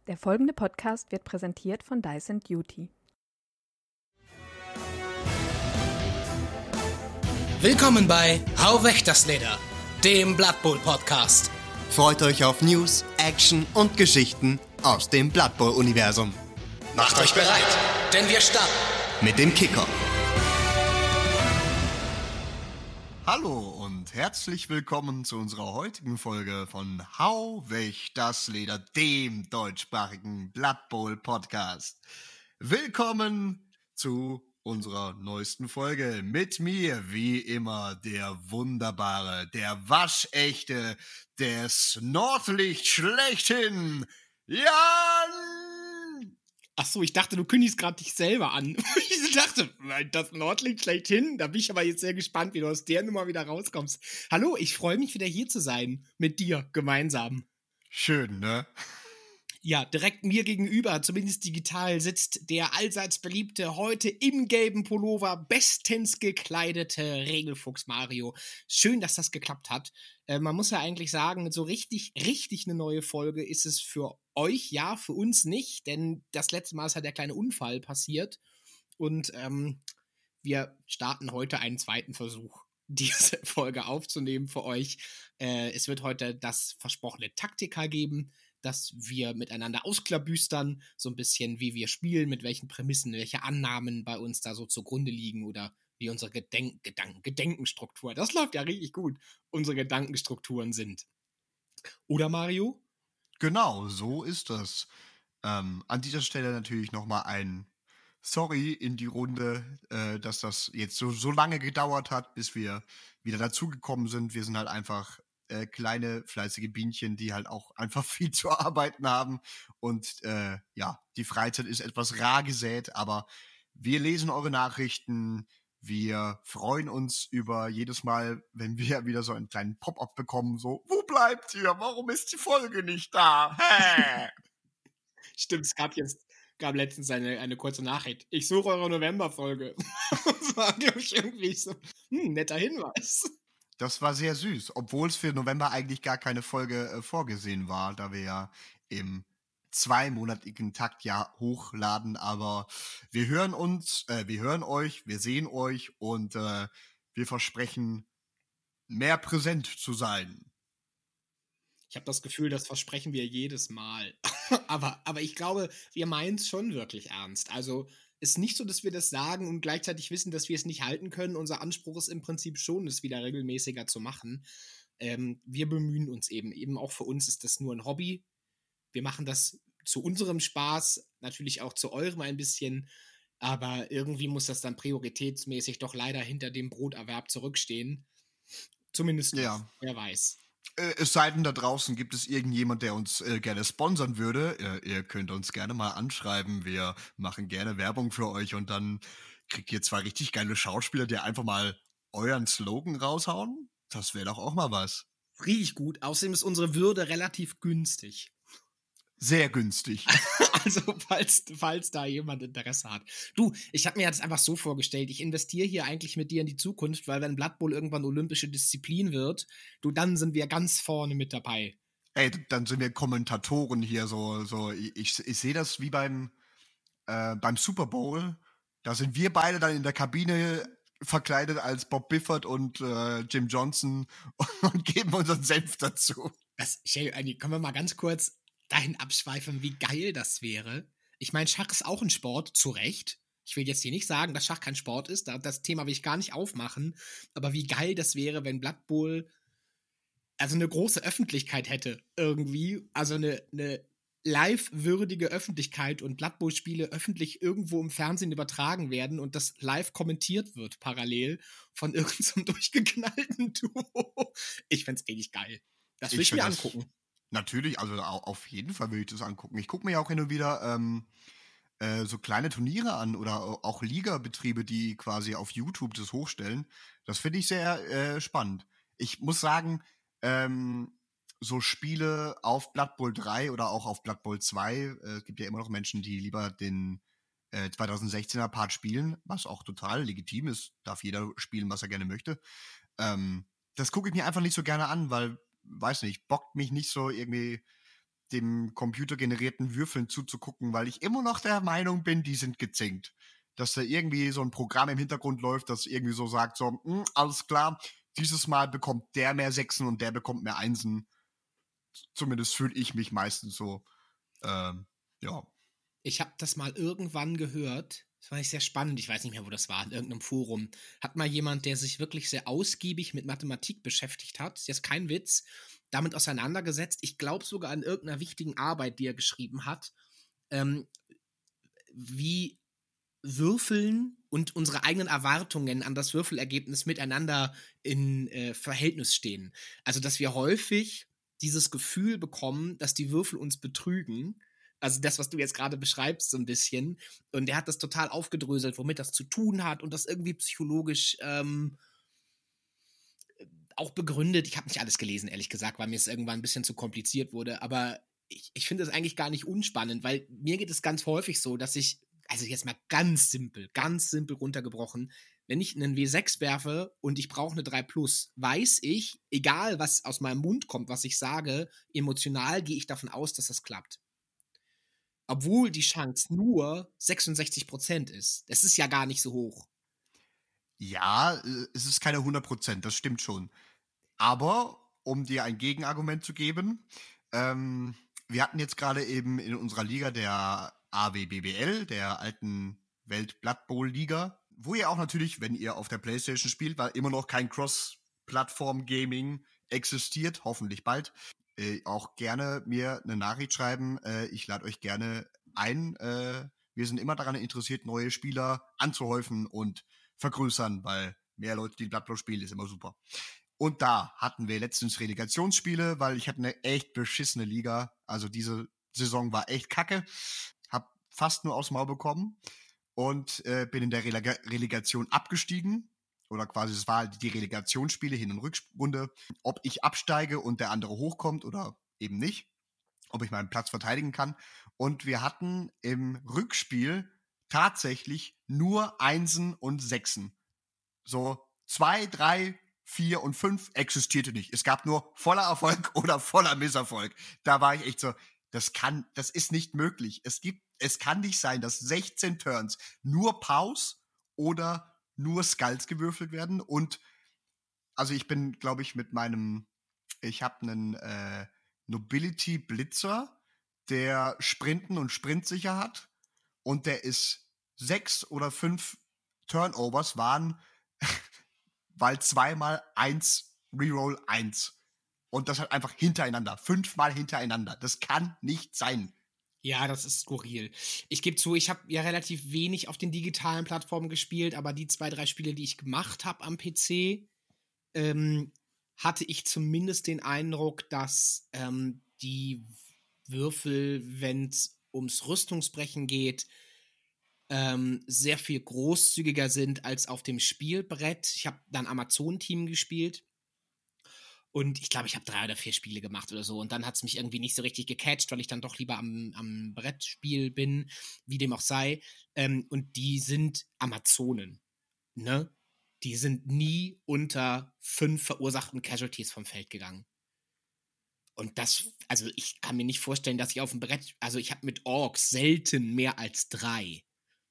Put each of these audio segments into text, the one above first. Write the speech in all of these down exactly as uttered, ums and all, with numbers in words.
Der folgende Podcast wird präsentiert von Dyson Duty. Willkommen bei Hau weg das Leder, dem Blood Bowl Podcast. Freut euch auf News, Action und Geschichten aus dem Blood Bowl Universum. Macht euch bereit, denn wir starten mit dem Kicker. Hallo und herzlich willkommen zu unserer heutigen Folge von Hau weg das Leder, dem deutschsprachigen Blood Bowl Podcast. Willkommen zu unserer neuesten Folge. Mit mir, wie immer, der wunderbare, der waschechte, das Nordlicht schlechthin, Jan! Ach so, ich dachte, du kündigst gerade dich selber an. Ich dachte, das Nordlicht schlechthin. Da bin ich aber jetzt sehr gespannt, wie du aus der Nummer wieder rauskommst. Hallo, ich freue mich wieder hier zu sein. Mit dir gemeinsam. Schön, ne? Ja, direkt mir gegenüber, zumindest digital, sitzt der allseits beliebte, heute im gelben Pullover bestens gekleidete Regelfuchs Mario. Schön, dass das geklappt hat. Äh, man muss ja eigentlich sagen, so richtig, richtig eine neue Folge ist es für euch, ja, für uns nicht, denn das letzte Mal ist halt der kleine Unfall passiert und ähm, wir starten heute einen zweiten Versuch, diese Folge aufzunehmen für euch. Äh, es wird heute das versprochene Taktika geben, dass wir miteinander ausklabüstern, so ein bisschen, wie wir spielen, mit welchen Prämissen, welche Annahmen bei uns da so zugrunde liegen oder wie unsere Gedenk Gedanken Gedenkenstruktur, das läuft ja richtig gut, unsere Gedankenstrukturen sind. Oder, Mario? Genau, so ist das. Ähm, an dieser Stelle natürlich nochmal ein Sorry in die Runde, äh, dass das jetzt so, so lange gedauert hat, bis wir wieder dazugekommen sind. Wir sind halt einfach äh, kleine, fleißige Bienchen, die halt auch einfach viel zu arbeiten haben. Und äh, ja, die Freizeit ist etwas rar gesät, aber wir lesen eure Nachrichten. Wir freuen uns über jedes Mal, wenn wir wieder so einen kleinen Pop-up bekommen, so, wo bleibt ihr? Warum ist die Folge nicht da? Hä? Stimmt, es gab jetzt gab letztens eine, eine kurze Nachricht. Ich suche eure November-Folge. Das war, glaube ich, irgendwie so hm, netter Hinweis. Das war sehr süß, obwohl es für November eigentlich gar keine Folge äh, vorgesehen war, da wir ja im zweimonatigen Takt ja hochladen, aber wir hören uns, äh, wir hören euch, wir sehen euch und äh, wir versprechen, mehr präsent zu sein. Ich habe das Gefühl, das versprechen wir jedes Mal. aber, aber ich glaube, wir meinen es schon wirklich ernst. Also es ist nicht so, dass wir das sagen und gleichzeitig wissen, dass wir es nicht halten können. Unser Anspruch ist im Prinzip schon, es wieder regelmäßiger zu machen. Ähm, wir bemühen uns eben. Eben auch für uns ist das nur ein Hobby. Wir machen das zu unserem Spaß, natürlich auch zu eurem ein bisschen. Aber irgendwie muss das dann prioritätsmäßig doch leider hinter dem Broterwerb zurückstehen. Zumindest Ja. noch, wer weiß. Äh, es sei denn, da draußen gibt es irgendjemand, der uns äh, gerne sponsern würde. Äh, ihr könnt uns gerne mal anschreiben. Wir machen gerne Werbung für euch und dann kriegt ihr zwei richtig geile Schauspieler, die einfach mal euren Slogan raushauen. Das wäre doch auch mal was. Richtig gut. Außerdem ist unsere Würde relativ günstig. Sehr günstig. Also, falls, falls da jemand Interesse hat. Du, ich habe mir das einfach so vorgestellt, ich investiere hier eigentlich mit dir in die Zukunft, weil wenn Blood Bowl irgendwann olympische Disziplin wird, du, dann sind wir ganz vorne mit dabei. Ey, dann sind wir Kommentatoren hier, so, so, ich, ich sehe das wie beim, äh, beim Super Bowl. Da sind wir beide dann in der Kabine verkleidet als Bob Biffert und äh, Jim Johnson und geben unseren Senf dazu. Das, Shay, können wir mal ganz kurz dahin abschweifen, wie geil das wäre. Ich meine, Schach ist auch ein Sport, zu Recht. Ich will jetzt hier nicht sagen, dass Schach kein Sport ist, das Thema will ich gar nicht aufmachen, aber wie geil das wäre, wenn Blood Bowl also eine große Öffentlichkeit hätte, irgendwie, also eine, eine live-würdige Öffentlichkeit und Blood Bowl-Spiele öffentlich irgendwo im Fernsehen übertragen werden und das live kommentiert wird, parallel, von irgendeinem durchgeknallten Duo. Ich fänd's richtig geil. Das will ich, ich mir angucken. Natürlich, also auf jeden Fall würde ich das angucken. Ich gucke mir ja auch hin und wieder ähm, äh, so kleine Turniere an oder auch Ligabetriebe, die quasi auf YouTube das hochstellen. Das finde ich sehr äh, spannend. Ich muss sagen, ähm, so Spiele auf Blood Bowl drei oder auch auf Blood Bowl zwei, äh, es gibt ja immer noch Menschen, die lieber den äh, zweitausendsechzehner Part spielen, was auch total legitim ist. Darf jeder spielen, was er gerne möchte. Ähm, das gucke ich mir einfach nicht so gerne an, weil weiß nicht, bockt mich nicht so irgendwie dem computergenerierten Würfeln zuzugucken, weil ich immer noch der Meinung bin, die sind gezinkt. Dass da irgendwie so ein Programm im Hintergrund läuft, das irgendwie so sagt, so, mh, alles klar, dieses Mal bekommt der mehr Sechsen und der bekommt mehr Einsen. Zumindest fühle ich mich meistens so. Ähm, ja. Ich habe das mal irgendwann gehört. Das fand ich sehr spannend. Ich weiß nicht mehr, wo das war, in irgendeinem Forum. Hat mal jemand, der sich wirklich sehr ausgiebig mit Mathematik beschäftigt hat, ist jetzt kein Witz, damit auseinandergesetzt. Ich glaube sogar an irgendeiner wichtigen Arbeit, die er geschrieben hat, ähm, wie Würfeln und unsere eigenen Erwartungen an das Würfelergebnis miteinander in äh, Verhältnis stehen. Also, dass wir häufig dieses Gefühl bekommen, dass die Würfel uns betrügen. Also das, was du jetzt gerade beschreibst, so ein bisschen. Und er hat das total aufgedröselt, womit das zu tun hat und das irgendwie psychologisch ähm, auch begründet. Ich habe nicht alles gelesen, ehrlich gesagt, weil mir es irgendwann ein bisschen zu kompliziert wurde. Aber ich, ich finde es eigentlich gar nicht unspannend, weil mir geht es ganz häufig so, dass ich, also jetzt mal ganz simpel, ganz simpel runtergebrochen, wenn ich einen W sechs werfe und ich brauche eine drei plus, weiß ich, egal was aus meinem Mund kommt, was ich sage, emotional gehe ich davon aus, dass das klappt. Obwohl die Chance nur sechsundsechzig Prozent ist. Das ist ja gar nicht so hoch. Ja, äh, es ist keine hundert Prozent, das stimmt schon. Aber, um dir ein Gegenargument zu geben, ähm, wir hatten jetzt gerade eben in unserer Liga der A W B B L, der alten Welt Blood Bowl Liga, wo ihr auch natürlich, wenn ihr auf der PlayStation spielt, weil immer noch kein Cross-Plattform-Gaming existiert, hoffentlich bald, äh, auch gerne mir eine Nachricht schreiben. Äh, ich lade euch gerne ein. Äh, wir sind immer daran interessiert, neue Spieler anzuhäufen und vergrößern, weil mehr Leute, die Blood Bowl spielen, ist immer super. Und da hatten wir letztens Relegationsspiele, weil ich hatte eine echt beschissene Liga. Also diese Saison war echt kacke. Hab fast nur aufs Maul bekommen und äh, bin in der Relega- Relegation abgestiegen. Oder quasi, es war halt die Relegationsspiele, Hin- und Rückrunde. Ob ich absteige und der andere hochkommt oder eben nicht. Ob ich meinen Platz verteidigen kann. Und wir hatten im Rückspiel tatsächlich nur Einsen und Sechsen. So zwei, drei, vier und fünf existierte nicht. Es gab nur voller Erfolg oder voller Misserfolg. Da war ich echt so, das kann, das ist nicht möglich. Es gibt, es kann nicht sein, dass sechzehn Turns nur Pause oder nur Skulls gewürfelt werden. Und also ich bin, glaube ich, mit meinem, ich habe einen äh, Nobility Blitzer, der Sprinten und Sprintsicher hat. Und der ist sechs oder fünf Turnovers waren, weil zweimal eins, Reroll eins. Und das halt einfach hintereinander. Fünfmal hintereinander. Das kann nicht sein. Ja, das ist skurril. Ich gebe zu, ich habe ja relativ wenig auf den digitalen Plattformen gespielt, aber die zwei, drei Spiele, die ich gemacht habe am P C, ähm, hatte ich zumindest den Eindruck, dass ähm, die Würfel, wenn es ums Rüstungsbrechen geht, ähm, sehr viel großzügiger sind als auf dem Spielbrett. Ich habe dann Amazon-Team gespielt. Und ich glaube, ich habe drei oder vier Spiele gemacht oder so. Und dann hat es mich irgendwie nicht so richtig gecatcht, weil ich dann doch lieber am, am Brettspiel bin, wie dem auch sei. Ähm, und die sind Amazonen, ne? Die sind nie unter fünf verursachten Casualties vom Feld gegangen. Und das, also ich kann mir nicht vorstellen, dass ich auf dem Brett, also ich habe mit Orks selten mehr als drei.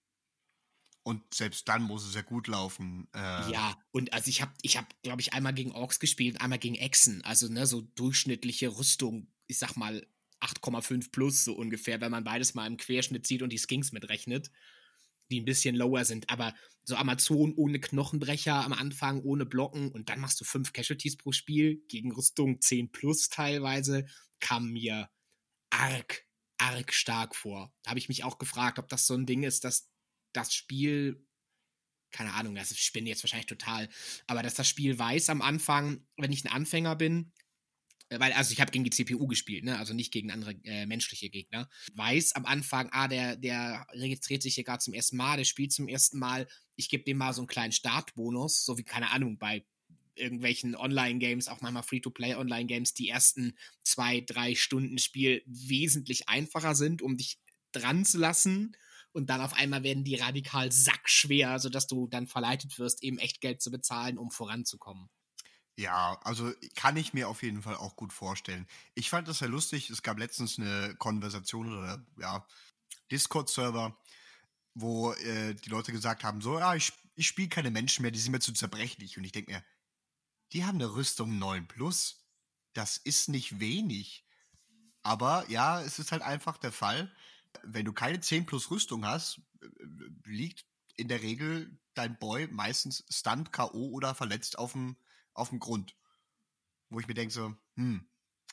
Und selbst dann muss es ja gut laufen. Äh, Ja, und also ich habe, ich hab, glaube ich, einmal gegen Orks gespielt und einmal gegen Echsen. Also, ne, so durchschnittliche Rüstung, ich sag mal acht Komma fünf plus so ungefähr, wenn man beides mal im Querschnitt sieht und die Skinks mitrechnet, die ein bisschen lower sind. Aber so Amazon ohne Knochenbrecher am Anfang, ohne Blocken und dann machst du fünf Casualties pro Spiel gegen Rüstung zehn plus teilweise, kam mir arg, arg stark vor. Da habe ich mich auch gefragt, ob das so ein Ding ist, dass das Spiel, keine Ahnung, das spinne jetzt wahrscheinlich total, aber dass das Spiel weiß am Anfang, wenn ich ein Anfänger bin, weil, also ich habe gegen die C P U gespielt, ne, also nicht gegen andere äh, menschliche Gegner, weiß am Anfang, ah, der, der registriert sich hier gerade zum ersten Mal, der spielt zum ersten Mal, ich gebe dem mal so einen kleinen Startbonus, so wie, keine Ahnung, bei irgendwelchen Online-Games, auch manchmal Free-to-Play-Online-Games, die ersten zwei, drei Stunden Spiel wesentlich einfacher sind, um dich dran zu lassen. Und dann auf einmal werden die radikal sackschwer, sodass du dann verleitet wirst, eben echt Geld zu bezahlen, um voranzukommen. Ja, also kann ich mir auf jeden Fall auch gut vorstellen. Ich fand das ja lustig. Es gab letztens eine Konversation oder ja, Discord-Server, wo äh, die Leute gesagt haben: So, ja, ich, ich spiele keine Menschen mehr, die sind mir zu zerbrechlich. Und ich denke mir, die haben eine Rüstung neun plus. Das ist nicht wenig. Aber ja, es ist halt einfach der Fall, wenn du keine zehn plus Rüstung hast, äh, liegt in der Regel dein Boy meistens stunned, K O oder verletzt auf dem auf dem Grund. Wo ich mir denke so, hm,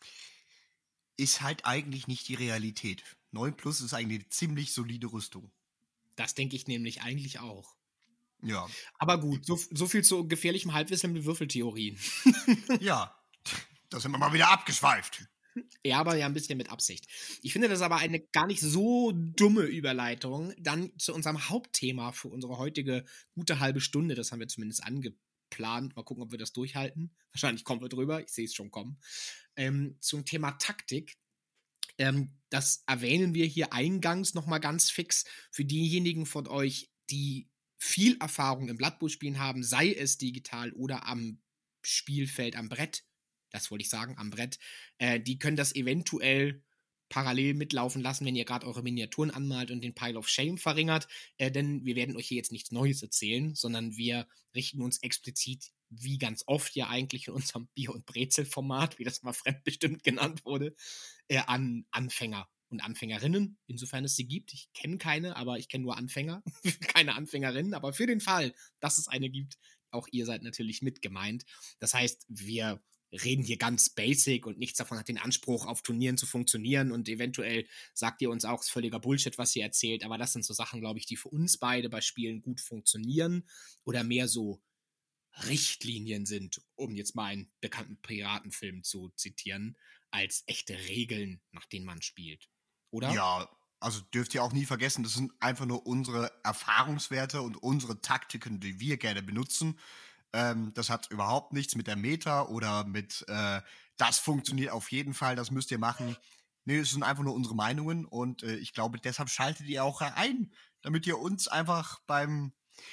ist halt eigentlich nicht die Realität. neun plus ist eigentlich eine ziemlich solide Rüstung. Das denke ich nämlich eigentlich auch. Ja. Aber gut, so, so viel zu gefährlichem Halbwissen mit Würfeltheorien. Ja, da sind wir mal wieder abgeschweift. Ja, aber ja ein bisschen mit Absicht. Ich finde das aber eine gar nicht so dumme Überleitung dann zu unserem Hauptthema für unsere heutige gute halbe Stunde. Das haben wir zumindest angeplant. Mal gucken, ob wir das durchhalten. Wahrscheinlich kommen wir drüber. Ich sehe es schon kommen. Ähm, zum Thema Taktik. Ähm, das erwähnen wir hier eingangs nochmal ganz fix für diejenigen von euch, die viel Erfahrung im Blood Bowl spielen haben, sei es digital oder am Spielfeld, am Brett. Das wollte ich sagen, am Brett. Äh, die können das eventuell parallel mitlaufen lassen, wenn ihr gerade eure Miniaturen anmalt und den Pile of Shame verringert. Äh, denn wir werden euch hier jetzt nichts Neues erzählen, sondern wir richten uns explizit, wie ganz oft ja eigentlich in unserem Bier- und Brezel-Format, wie das mal fremdbestimmt genannt wurde, äh, an Anfänger und Anfängerinnen, insofern es sie gibt. Ich kenne keine, aber ich kenne nur Anfänger, keine Anfängerinnen. Aber für den Fall, dass es eine gibt, auch ihr seid natürlich mit gemeint. Das heißt, wir reden hier ganz basic und nichts davon hat den Anspruch, auf Turnieren zu funktionieren und eventuell sagt ihr uns auch, es ist völliger Bullshit, was ihr erzählt, aber das sind so Sachen, glaube ich, die für uns beide bei Spielen gut funktionieren oder mehr so Richtlinien sind, um jetzt mal einen bekannten Piratenfilm zu zitieren, als echte Regeln, nach denen man spielt. Oder? Ja, also dürft ihr auch nie vergessen, das sind einfach nur unsere Erfahrungswerte und unsere Taktiken, die wir gerne benutzen. Ähm, das hat überhaupt nichts mit der Meta oder mit äh, das funktioniert auf jeden Fall, das müsst ihr machen. Nee, es sind einfach nur unsere Meinungen und äh, ich glaube, deshalb schaltet ihr auch ein, damit ihr uns einfach beim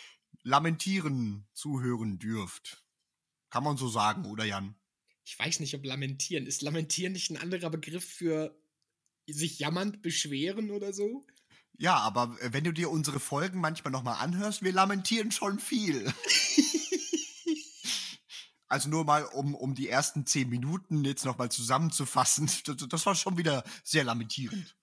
Lamentieren zuhören dürft. Kann man so sagen, oder Jan? Ich weiß nicht, ob lamentieren. Ist lamentieren nicht ein anderer Begriff für sich jammernd beschweren oder so? Ja, aber äh, wenn du dir unsere Folgen manchmal nochmal anhörst, wir lamentieren schon viel. Also nur mal, um, um die ersten zehn Minuten jetzt nochmal zusammenzufassen. Das, das war schon wieder sehr lamentierend.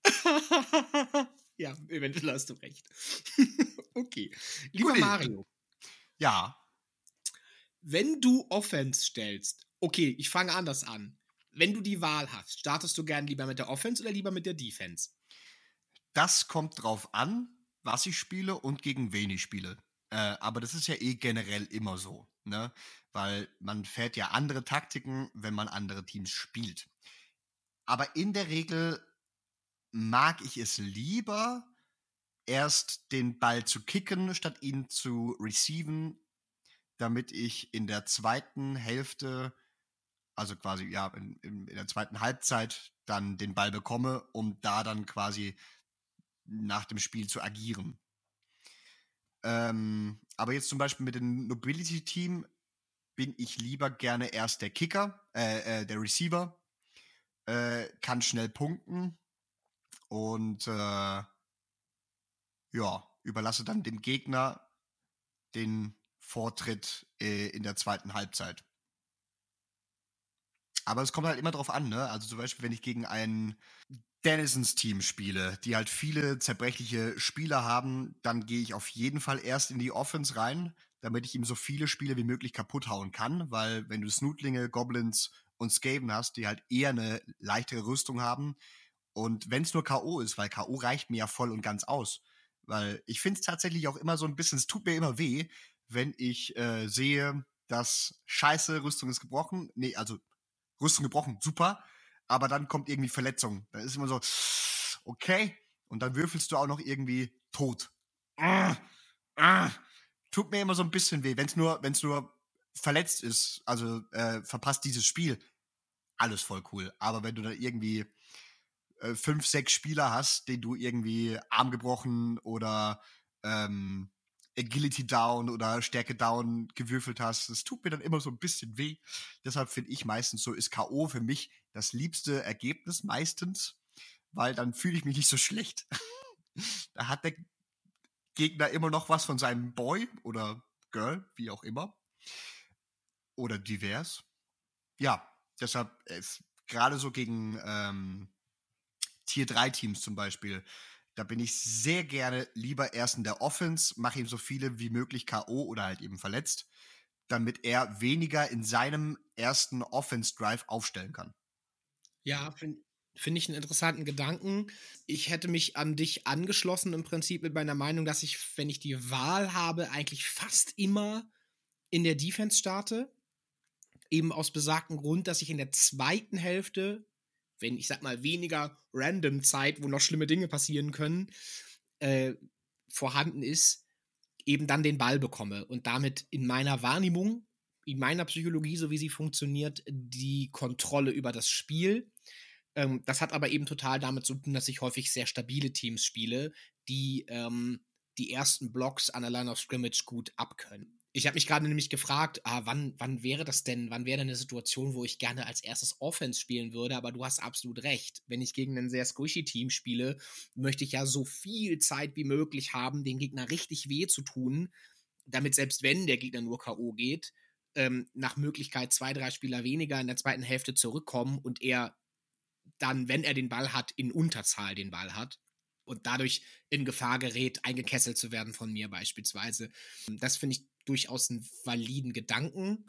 Ja, eventuell hast du recht. Okay. Lieber Guti. Mario, Ja, wenn du Offense stellst, okay, ich fange anders an. Wenn du die Wahl hast, startest du gern lieber mit der Offense oder lieber mit der Defense? das kommt drauf an, was ich spiele und gegen wen ich spiele. Äh, aber das ist ja eh generell immer so, ne? Weil man fährt ja andere Taktiken, wenn man andere Teams spielt. Aber in der Regel mag ich es lieber, erst den Ball zu kicken, statt ihn zu receiven, damit ich in der zweiten Hälfte, also quasi ja in, in, in der zweiten Halbzeit, dann den Ball bekomme, um da dann quasi nach dem Spiel zu agieren. Ähm, aber jetzt zum Beispiel mit dem Nobility-Team bin ich lieber gerne erst der Kicker, äh, äh, der Receiver, äh, kann schnell punkten und äh, ja, überlasse dann dem Gegner den Vortritt äh, in der zweiten Halbzeit. Aber es kommt halt immer drauf an, ne? Also zum Beispiel, wenn ich gegen ein Dennisons Team spiele, die halt viele zerbrechliche Spieler haben, dann gehe ich auf jeden Fall erst in die Offense rein, damit ich ihm so viele Spiele wie möglich kaputt hauen kann, weil wenn du Snootlinge, Goblins und Skaven hast, die halt eher eine leichtere Rüstung haben und wenn es nur K O ist, weil K O reicht mir ja voll und ganz aus, weil ich finde es tatsächlich auch immer so ein bisschen, es tut mir immer weh, wenn ich äh, sehe, dass scheiße, Rüstung ist gebrochen, nee, also Rüstung gebrochen, super, aber dann kommt irgendwie Verletzung. Da ist immer so, okay, und dann würfelst du auch noch irgendwie tot. Ah, ah, tut mir immer so ein bisschen weh, wenn es nur, wenn's nur verletzt ist, also äh, verpasst dieses Spiel, alles voll cool. Aber wenn du dann irgendwie äh, fünf, sechs Spieler hast, denen du irgendwie Arm gebrochen oder ähm, Agility Down oder Stärke Down gewürfelt hast. Das tut mir dann immer so ein bisschen weh. Deshalb finde ich meistens so, ist K O für mich das liebste Ergebnis meistens, weil dann fühle ich mich nicht so schlecht. Da hat der Gegner immer noch was von seinem Boy oder Girl, wie auch immer. Oder divers. Ja, deshalb gerade so gegen ähm, Tier drei Teams zum Beispiel, da bin ich sehr gerne lieber erst in der Offense, mache ihm so viele wie möglich K O oder halt eben verletzt, damit er weniger in seinem ersten Offense-Drive aufstellen kann. Ja, finde find ich einen interessanten Gedanken. Ich hätte mich an dich angeschlossen im Prinzip mit meiner Meinung, dass ich, wenn ich die Wahl habe, eigentlich fast immer in der Defense starte. Eben aus besagtem Grund, dass ich in der zweiten Hälfte, wenn ich sag mal weniger random Zeit, wo noch schlimme Dinge passieren können, äh, vorhanden ist, eben dann den Ball bekomme und damit in meiner Wahrnehmung, in meiner Psychologie, so wie sie funktioniert, die Kontrolle über das Spiel. Ähm, das hat aber eben total damit zu tun, dass ich häufig sehr stabile Teams spiele, die ähm, die ersten Blocks an der Line of Scrimmage gut abkönnen. Ich habe mich gerade nämlich gefragt, ah, wann, wann wäre das denn, wann wäre denn eine Situation, wo ich gerne als erstes Offense spielen würde, aber du hast absolut recht. Wenn ich gegen ein sehr squishy Team spiele, möchte ich ja so viel Zeit wie möglich haben, den Gegner richtig weh zu tun, damit selbst wenn der Gegner nur K O geht, ähm, nach Möglichkeit zwei, drei Spieler weniger in der zweiten Hälfte zurückkommen und er dann, wenn er den Ball hat, in Unterzahl den Ball hat und dadurch in Gefahr gerät, eingekesselt zu werden von mir beispielsweise. Das finde ich durchaus einen validen Gedanken.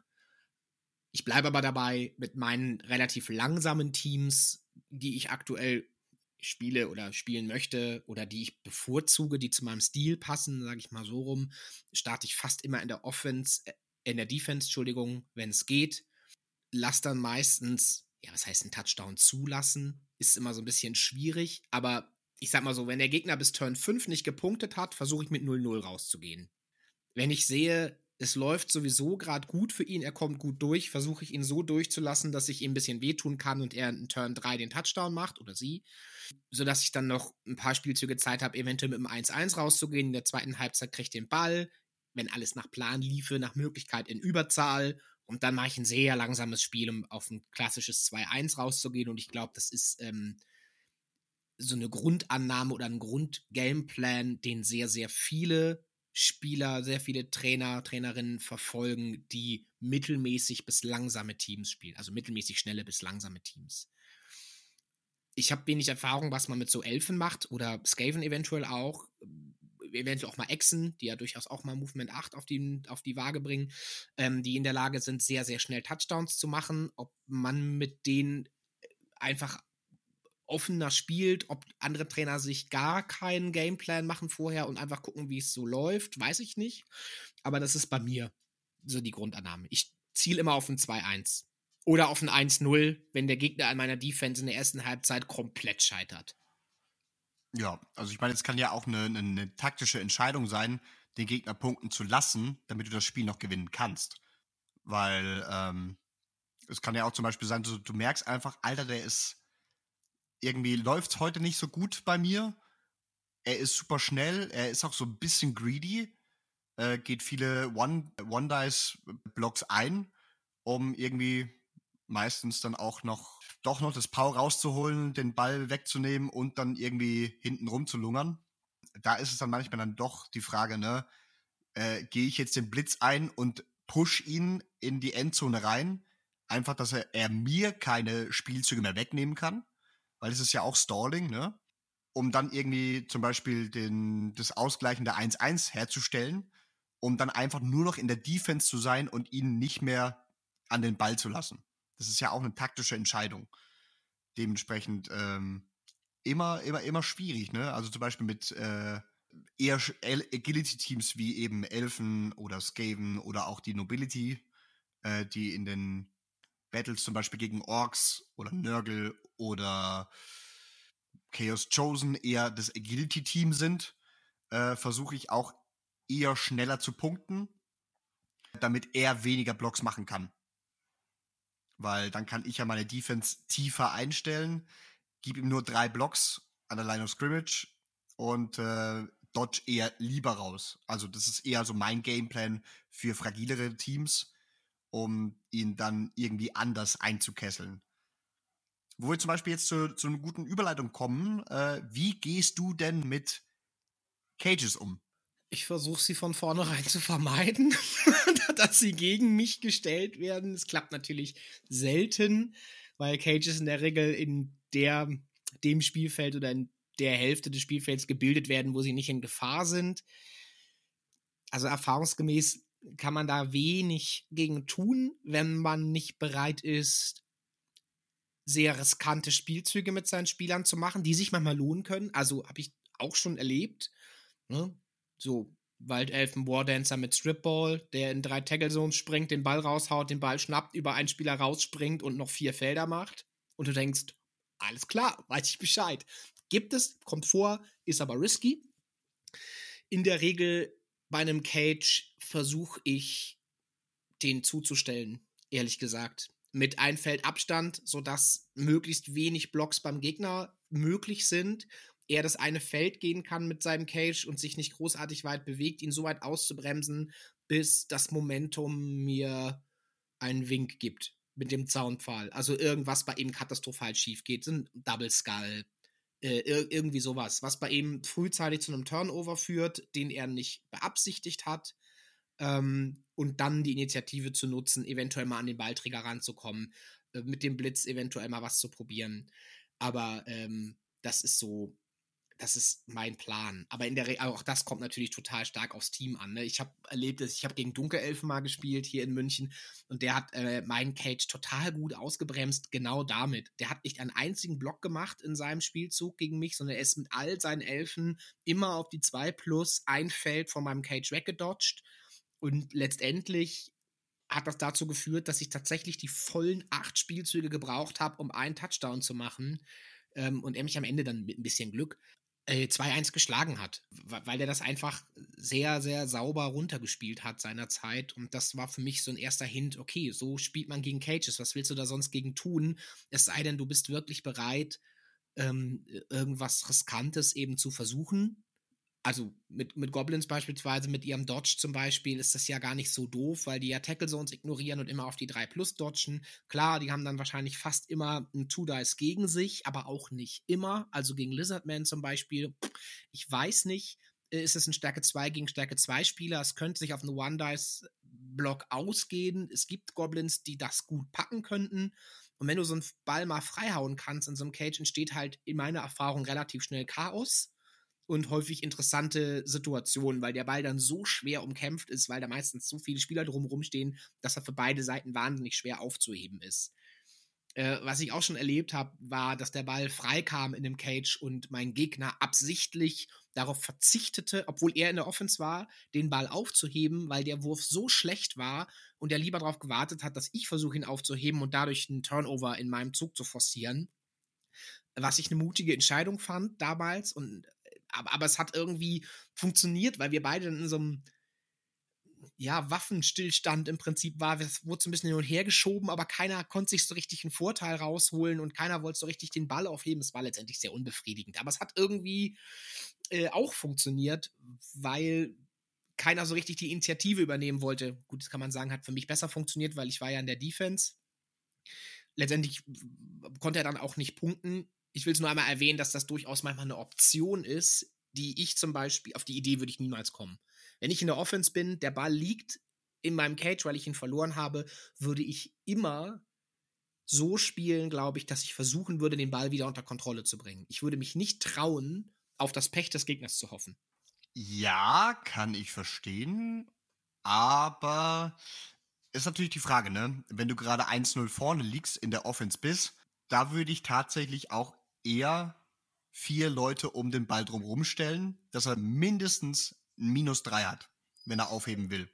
Ich bleibe aber dabei mit meinen relativ langsamen Teams, die ich aktuell spiele oder spielen möchte oder die ich bevorzuge, die zu meinem Stil passen, sage ich mal so rum, starte ich fast immer in der Offense, äh, in der Defense, Entschuldigung, wenn es geht. Lass dann meistens, ja, was heißt ein Touchdown zulassen? Ist immer so ein bisschen schwierig, aber ich sag mal so, wenn der Gegner bis Turn fünf nicht gepunktet hat, versuche ich mit null null rauszugehen. Wenn ich sehe, es läuft sowieso gerade gut für ihn, er kommt gut durch, versuche ich ihn so durchzulassen, dass ich ihm ein bisschen wehtun kann und er in Turn drei den Touchdown macht oder sie, sodass ich dann noch ein paar Spielzüge Zeit habe, eventuell mit dem eins eins rauszugehen. In der zweiten Halbzeit kriege ich den Ball, wenn alles nach Plan liefe, nach Möglichkeit in Überzahl und dann mache ich ein sehr langsames Spiel, um auf ein klassisches zwei eins rauszugehen und ich glaube, das ist ähm, so eine Grundannahme oder ein Grundgameplan, den sehr, sehr viele Spieler, sehr viele Trainer, Trainerinnen verfolgen, die mittelmäßig bis langsame Teams spielen. Also mittelmäßig schnelle bis langsame Teams. Ich habe wenig Erfahrung, was man mit so Elfen macht oder Skaven eventuell auch. Eventuell auch mal Echsen, die ja durchaus auch mal Movement acht auf die, auf die Waage bringen, ähm, die in der Lage sind, sehr, sehr schnell Touchdowns zu machen. Ob man mit denen einfach offener spielt, ob andere Trainer sich gar keinen Gameplan machen vorher und einfach gucken, wie es so läuft, weiß ich nicht. Aber das ist bei mir so die Grundannahme. Ich ziele immer auf ein zwei eins. Oder auf ein eins null, wenn der Gegner an meiner Defense in der ersten Halbzeit komplett scheitert. Ja, also ich meine, es kann ja auch eine, eine, eine taktische Entscheidung sein, den Gegner punkten zu lassen, damit du das Spiel noch gewinnen kannst. Weil ähm, es kann ja auch zum Beispiel sein, du, du merkst einfach, Alter, der ist irgendwie läuft heute nicht so gut bei mir. Er ist super schnell, er ist auch so ein bisschen greedy, äh, geht viele One, One-Dice-Blocks ein, um irgendwie meistens dann auch noch doch noch das Power rauszuholen, den Ball wegzunehmen und dann irgendwie hinten rum zu lungern. Da ist es dann manchmal dann doch die Frage, ne, äh, gehe ich jetzt den Blitz ein und push ihn in die Endzone rein, einfach, dass er, er mir keine Spielzüge mehr wegnehmen kann, weil es ist ja auch Stalling, ne? Um dann irgendwie zum Beispiel den, das ausgleichende eins eins herzustellen, um dann einfach nur noch in der Defense zu sein und ihn nicht mehr an den Ball zu lassen. Das ist ja auch eine taktische Entscheidung. Dementsprechend ähm, immer, immer, immer schwierig, ne? Also zum Beispiel mit äh, eher Agility-Teams wie eben Elfen oder Skaven oder auch die Nobility, äh, die in den Battles zum Beispiel gegen Orks oder Nurgle oder Chaos Chosen eher das Agility-Team sind, äh, versuche ich auch eher schneller zu punkten, damit er weniger Blocks machen kann. Weil dann kann ich ja meine Defense tiefer einstellen, gebe ihm nur drei Blocks an der Line of Scrimmage und äh, Dodge eher lieber raus. Also das ist eher so mein Gameplan für fragilere Teams, um ihn dann irgendwie anders einzukesseln. Wo wir zum Beispiel jetzt zu, zu einer guten Überleitung kommen, äh, wie gehst du denn mit Cages um? Ich versuche sie von vornherein zu vermeiden, dass sie gegen mich gestellt werden. Es klappt natürlich selten, weil Cages in der Regel in der, dem Spielfeld oder in der Hälfte des Spielfelds gebildet werden, wo sie nicht in Gefahr sind. Also erfahrungsgemäß kann man da wenig gegen tun, wenn man nicht bereit ist, sehr riskante Spielzüge mit seinen Spielern zu machen, die sich manchmal lohnen können. Also habe ich auch schon erlebt. Ne? So Waldelfen Wardancer mit Stripball, der in drei Tackle-Zones springt, den Ball raushaut, den Ball schnappt, über einen Spieler rausspringt und noch vier Felder macht. Und du denkst, alles klar, weiß ich Bescheid. Gibt es, kommt vor, ist aber risky. In der Regel bei einem Cage versuche ich, den zuzustellen, ehrlich gesagt. Mit ein Feld Abstand, sodass möglichst wenig Blocks beim Gegner möglich sind. Er das eine Feld gehen kann mit seinem Cage und sich nicht großartig weit bewegt, ihn so weit auszubremsen, bis das Momentum mir einen Wink gibt mit dem Zaunpfahl. Also irgendwas bei ihm katastrophal schief geht. Ein Double Skull, äh, irgendwie sowas, was bei ihm frühzeitig zu einem Turnover führt, den er nicht beabsichtigt hat. Ähm, und dann die Initiative zu nutzen, eventuell mal an den Ballträger ranzukommen, äh, mit dem Blitz eventuell mal was zu probieren. Aber ähm, das ist so, das ist mein Plan. Aber in der Re- auch das kommt natürlich total stark aufs Team an. Ne? Ich habe erlebt, dass ich habe gegen Dunkelelfen mal gespielt hier in München und der hat äh, meinen Cage total gut ausgebremst, genau damit. Der hat nicht einen einzigen Block gemacht in seinem Spielzug gegen mich, sondern er ist mit all seinen Elfen immer auf die zwei plus ein Feld von meinem Cage weggedodged. Und letztendlich hat das dazu geführt, dass ich tatsächlich die vollen acht Spielzüge gebraucht habe, um einen Touchdown zu machen. Ähm, und er mich am Ende dann mit ein bisschen Glück äh, zwei eins geschlagen hat, weil er das einfach sehr, sehr sauber runtergespielt hat seinerzeit. Und das war für mich so ein erster Hint, okay, so spielt man gegen Cages. Was willst du da sonst gegen tun? Es sei denn, du bist wirklich bereit, ähm, irgendwas Riskantes eben zu versuchen. Also mit, mit Goblins beispielsweise, mit ihrem Dodge zum Beispiel, ist das ja gar nicht so doof, weil die ja Tackle-Zones ignorieren und immer auf die drei plus dodgen. Klar, die haben dann wahrscheinlich fast immer ein Two-Dice gegen sich, aber auch nicht immer. Also gegen Lizardman zum Beispiel, ich weiß nicht, ist es ein Stärke zwei gegen Stärke zwei Spieler. Es könnte sich auf einen One-Dice-Block ausgehen. Es gibt Goblins, die das gut packen könnten. Und wenn du so einen Ball mal freihauen kannst in so einem Cage, entsteht halt in meiner Erfahrung relativ schnell Chaos. Und häufig interessante Situationen, weil der Ball dann so schwer umkämpft ist, weil da meistens so viele Spieler drumherum stehen, dass er für beide Seiten wahnsinnig schwer aufzuheben ist. Äh, was ich auch schon erlebt habe, war, dass der Ball frei kam in dem Cage und mein Gegner absichtlich darauf verzichtete, obwohl er in der Offense war, den Ball aufzuheben, weil der Wurf so schlecht war und er lieber darauf gewartet hat, dass ich versuche, ihn aufzuheben und dadurch einen Turnover in meinem Zug zu forcieren. Was ich eine mutige Entscheidung fand damals und Aber, aber es hat irgendwie funktioniert, weil wir beide in so einem ja, Waffenstillstand im Prinzip waren. Es wurde so ein bisschen hin und her geschoben, aber keiner konnte sich so richtig einen Vorteil rausholen und keiner wollte so richtig den Ball aufheben. Es war letztendlich sehr unbefriedigend. Aber es hat irgendwie äh, auch funktioniert, weil keiner so richtig die Initiative übernehmen wollte. Gut, das kann man sagen, hat für mich besser funktioniert, weil ich war ja in der Defense. Letztendlich konnte er dann auch nicht punkten. Ich will es nur einmal erwähnen, dass das durchaus manchmal eine Option ist, die ich zum Beispiel, auf die Idee würde ich niemals kommen. Wenn ich in der Offense bin, der Ball liegt in meinem Cage, weil ich ihn verloren habe, würde ich immer so spielen, glaube ich, dass ich versuchen würde, den Ball wieder unter Kontrolle zu bringen. Ich würde mich nicht trauen, auf das Pech des Gegners zu hoffen. Ja, kann ich verstehen, aber ist natürlich die Frage, ne? Wenn du gerade eins null vorne liegst, in der Offense bist, da würde ich tatsächlich auch eher vier Leute um den Ball drumherum stellen, dass er mindestens ein Minus drei hat, wenn er aufheben will.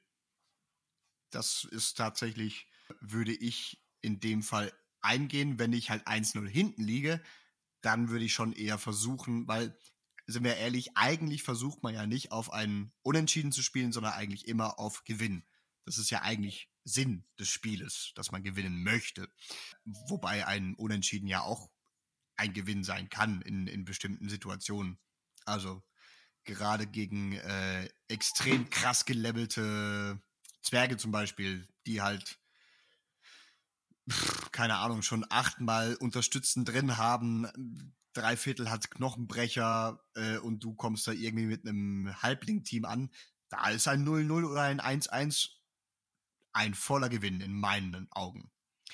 Das ist tatsächlich, würde ich in dem Fall eingehen, wenn ich halt eins null hinten liege, dann würde ich schon eher versuchen, weil, sind wir ehrlich, eigentlich versucht man ja nicht auf einen Unentschieden zu spielen, sondern eigentlich immer auf Gewinn. Das ist ja eigentlich Sinn des Spieles, dass man gewinnen möchte. Wobei ein Unentschieden ja auch ein Gewinn sein kann in, in bestimmten Situationen. Also gerade gegen äh, extrem krass gelevelte Zwerge zum Beispiel, die halt, pff, keine Ahnung, schon achtmal Unterstützen drin haben, drei Viertel hat Knochenbrecher äh, und du kommst da irgendwie mit einem Halbling-Team an. Da ist ein null null oder ein eins eins ein voller Gewinn in meinen Augen.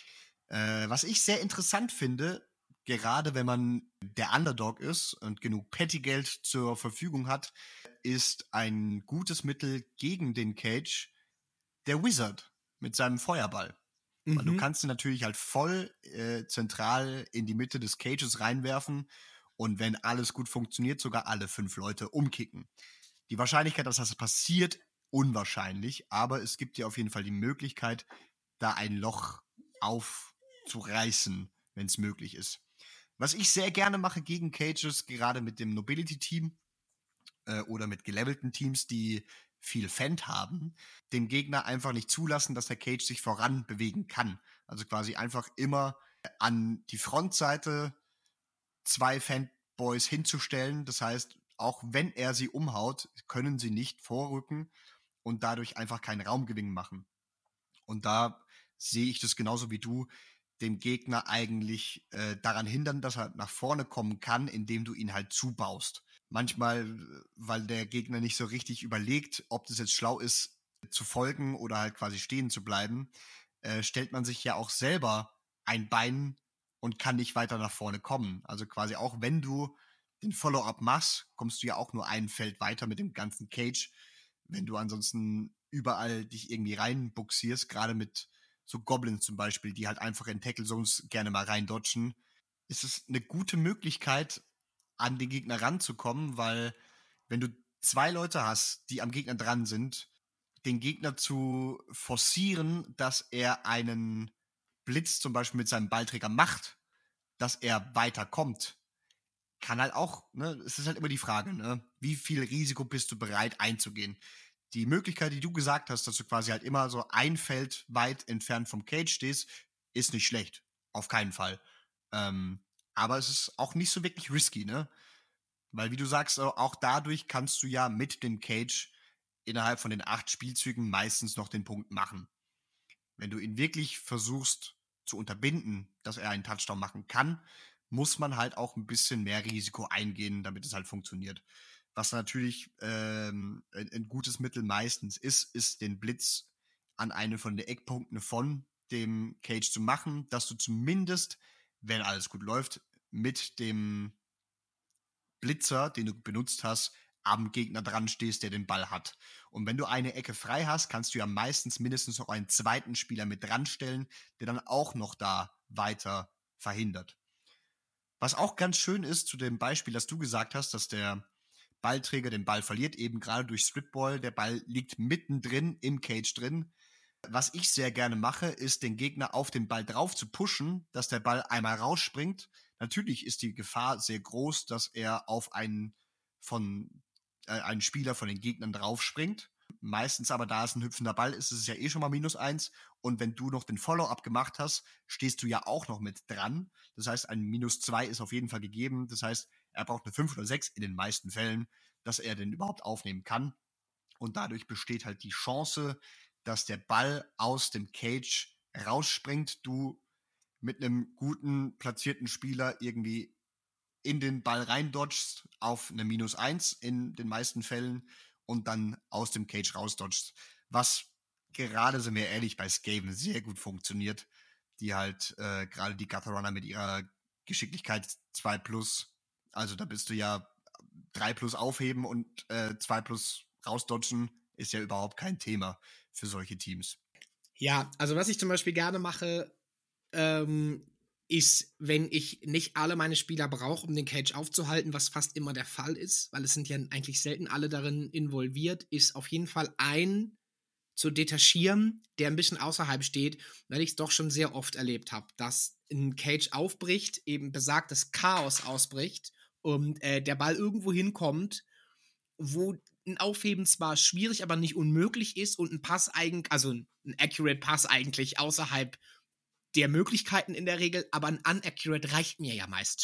Äh, was ich sehr interessant finde, gerade wenn man der Underdog ist und genug Pettygeld zur Verfügung hat, ist ein gutes Mittel gegen den Cage der Wizard mit seinem Feuerball. Mhm. Weil du kannst ihn natürlich halt voll äh, zentral in die Mitte des Cages reinwerfen und wenn alles gut funktioniert, sogar alle fünf Leute umkicken. Die Wahrscheinlichkeit, dass das passiert, unwahrscheinlich, aber es gibt dir auf jeden Fall die Möglichkeit, da ein Loch aufzureißen, wenn es möglich ist. Was ich sehr gerne mache gegen Cages, gerade mit dem Nobility-Team äh, oder mit gelevelten Teams, die viel Fend haben, dem Gegner einfach nicht zulassen, dass der Cage sich voran bewegen kann. Also quasi einfach immer an die Frontseite zwei Fend-Boys hinzustellen. Das heißt, auch wenn er sie umhaut, können sie nicht vorrücken und dadurch einfach keinen Raumgewinn machen. Und da sehe ich das genauso wie du, den Gegner eigentlich äh, daran hindern, dass er nach vorne kommen kann, indem du ihn halt zubaust. Manchmal, weil der Gegner nicht so richtig überlegt, ob das jetzt schlau ist, zu folgen oder halt quasi stehen zu bleiben, äh, stellt man sich ja auch selber ein Bein und kann nicht weiter nach vorne kommen. Also quasi auch wenn du den Follow-up machst, kommst du ja auch nur ein Feld weiter mit dem ganzen Cage. Wenn du ansonsten überall dich irgendwie reinbuxierst, gerade mit so Goblins zum Beispiel, die halt einfach in Tackle Zones gerne mal reindodgen, ist es eine gute Möglichkeit, an den Gegner ranzukommen, weil wenn du zwei Leute hast, die am Gegner dran sind, den Gegner zu forcieren, dass er einen Blitz zum Beispiel mit seinem Ballträger macht, dass er weiterkommt, kann halt auch, ne, es ist halt immer die Frage, ne, wie viel Risiko bist du bereit einzugehen? Die Möglichkeit, die du gesagt hast, dass du quasi halt immer so ein Feld weit entfernt vom Cage stehst, ist nicht schlecht. Auf keinen Fall. Ähm, aber es ist auch nicht so wirklich risky, ne? Weil, wie du sagst, auch dadurch kannst du ja mit dem Cage innerhalb von den acht Spielzügen meistens noch den Punkt machen. Wenn du ihn wirklich versuchst zu unterbinden, dass er einen Touchdown machen kann, muss man halt auch ein bisschen mehr Risiko eingehen, damit es halt funktioniert. Was natürlich ähm, ein, ein gutes Mittel meistens ist, ist den Blitz an einen von den Eckpunkten von dem Cage zu machen, dass du zumindest, wenn alles gut läuft, mit dem Blitzer, den du benutzt hast, am Gegner dran stehst, der den Ball hat. Und wenn du eine Ecke frei hast, kannst du ja meistens mindestens noch einen zweiten Spieler mit dran stellen, der dann auch noch da weiter verhindert. Was auch ganz schön ist zu dem Beispiel, das du gesagt hast, dass der Ballträger den Ball verliert, eben gerade durch Stripball. Der Ball liegt mittendrin im Cage drin. Was ich sehr gerne mache, ist, den Gegner auf den Ball drauf zu pushen, dass der Ball einmal rausspringt. Natürlich ist die Gefahr sehr groß, dass er auf einen von äh, einen Spieler von den Gegnern draufspringt. Meistens aber, da es ein hüpfender Ball ist, ist es ja eh schon mal minus eins. Und wenn du noch den Follow-up gemacht hast, stehst du ja auch noch mit dran. Das heißt, ein minus zwei ist auf jeden Fall gegeben. Das heißt, er braucht eine fünf oder sechs in den meisten Fällen, dass er den überhaupt aufnehmen kann. Und dadurch besteht halt die Chance, dass der Ball aus dem Cage rausspringt, du mit einem guten, platzierten Spieler irgendwie in den Ball reindodgst auf eine minus eins in den meisten Fällen und dann aus dem Cage rausdodgst. Was gerade, sind wir ehrlich, bei Skaven sehr gut funktioniert, die halt äh, gerade die Gutter Runner mit ihrer Geschicklichkeit zwei plus, also da bist du ja drei plus aufheben und äh, zwei plus rausdodgen, ist ja überhaupt kein Thema für solche Teams. Ja, also was ich zum Beispiel gerne mache, ähm, ist, wenn ich nicht alle meine Spieler brauche, um den Cage aufzuhalten, was fast immer der Fall ist, weil es sind ja eigentlich selten alle darin involviert, ist auf jeden Fall ein zu detachieren, der ein bisschen außerhalb steht, weil ich es doch schon sehr oft erlebt habe, dass ein Cage aufbricht, eben besagtes Chaos ausbricht und äh, der Ball irgendwo hinkommt, wo ein Aufheben zwar schwierig, aber nicht unmöglich ist und ein Pass eigentlich, also ein accurate Pass eigentlich außerhalb der Möglichkeiten in der Regel, aber ein unaccurate reicht mir ja meist schon.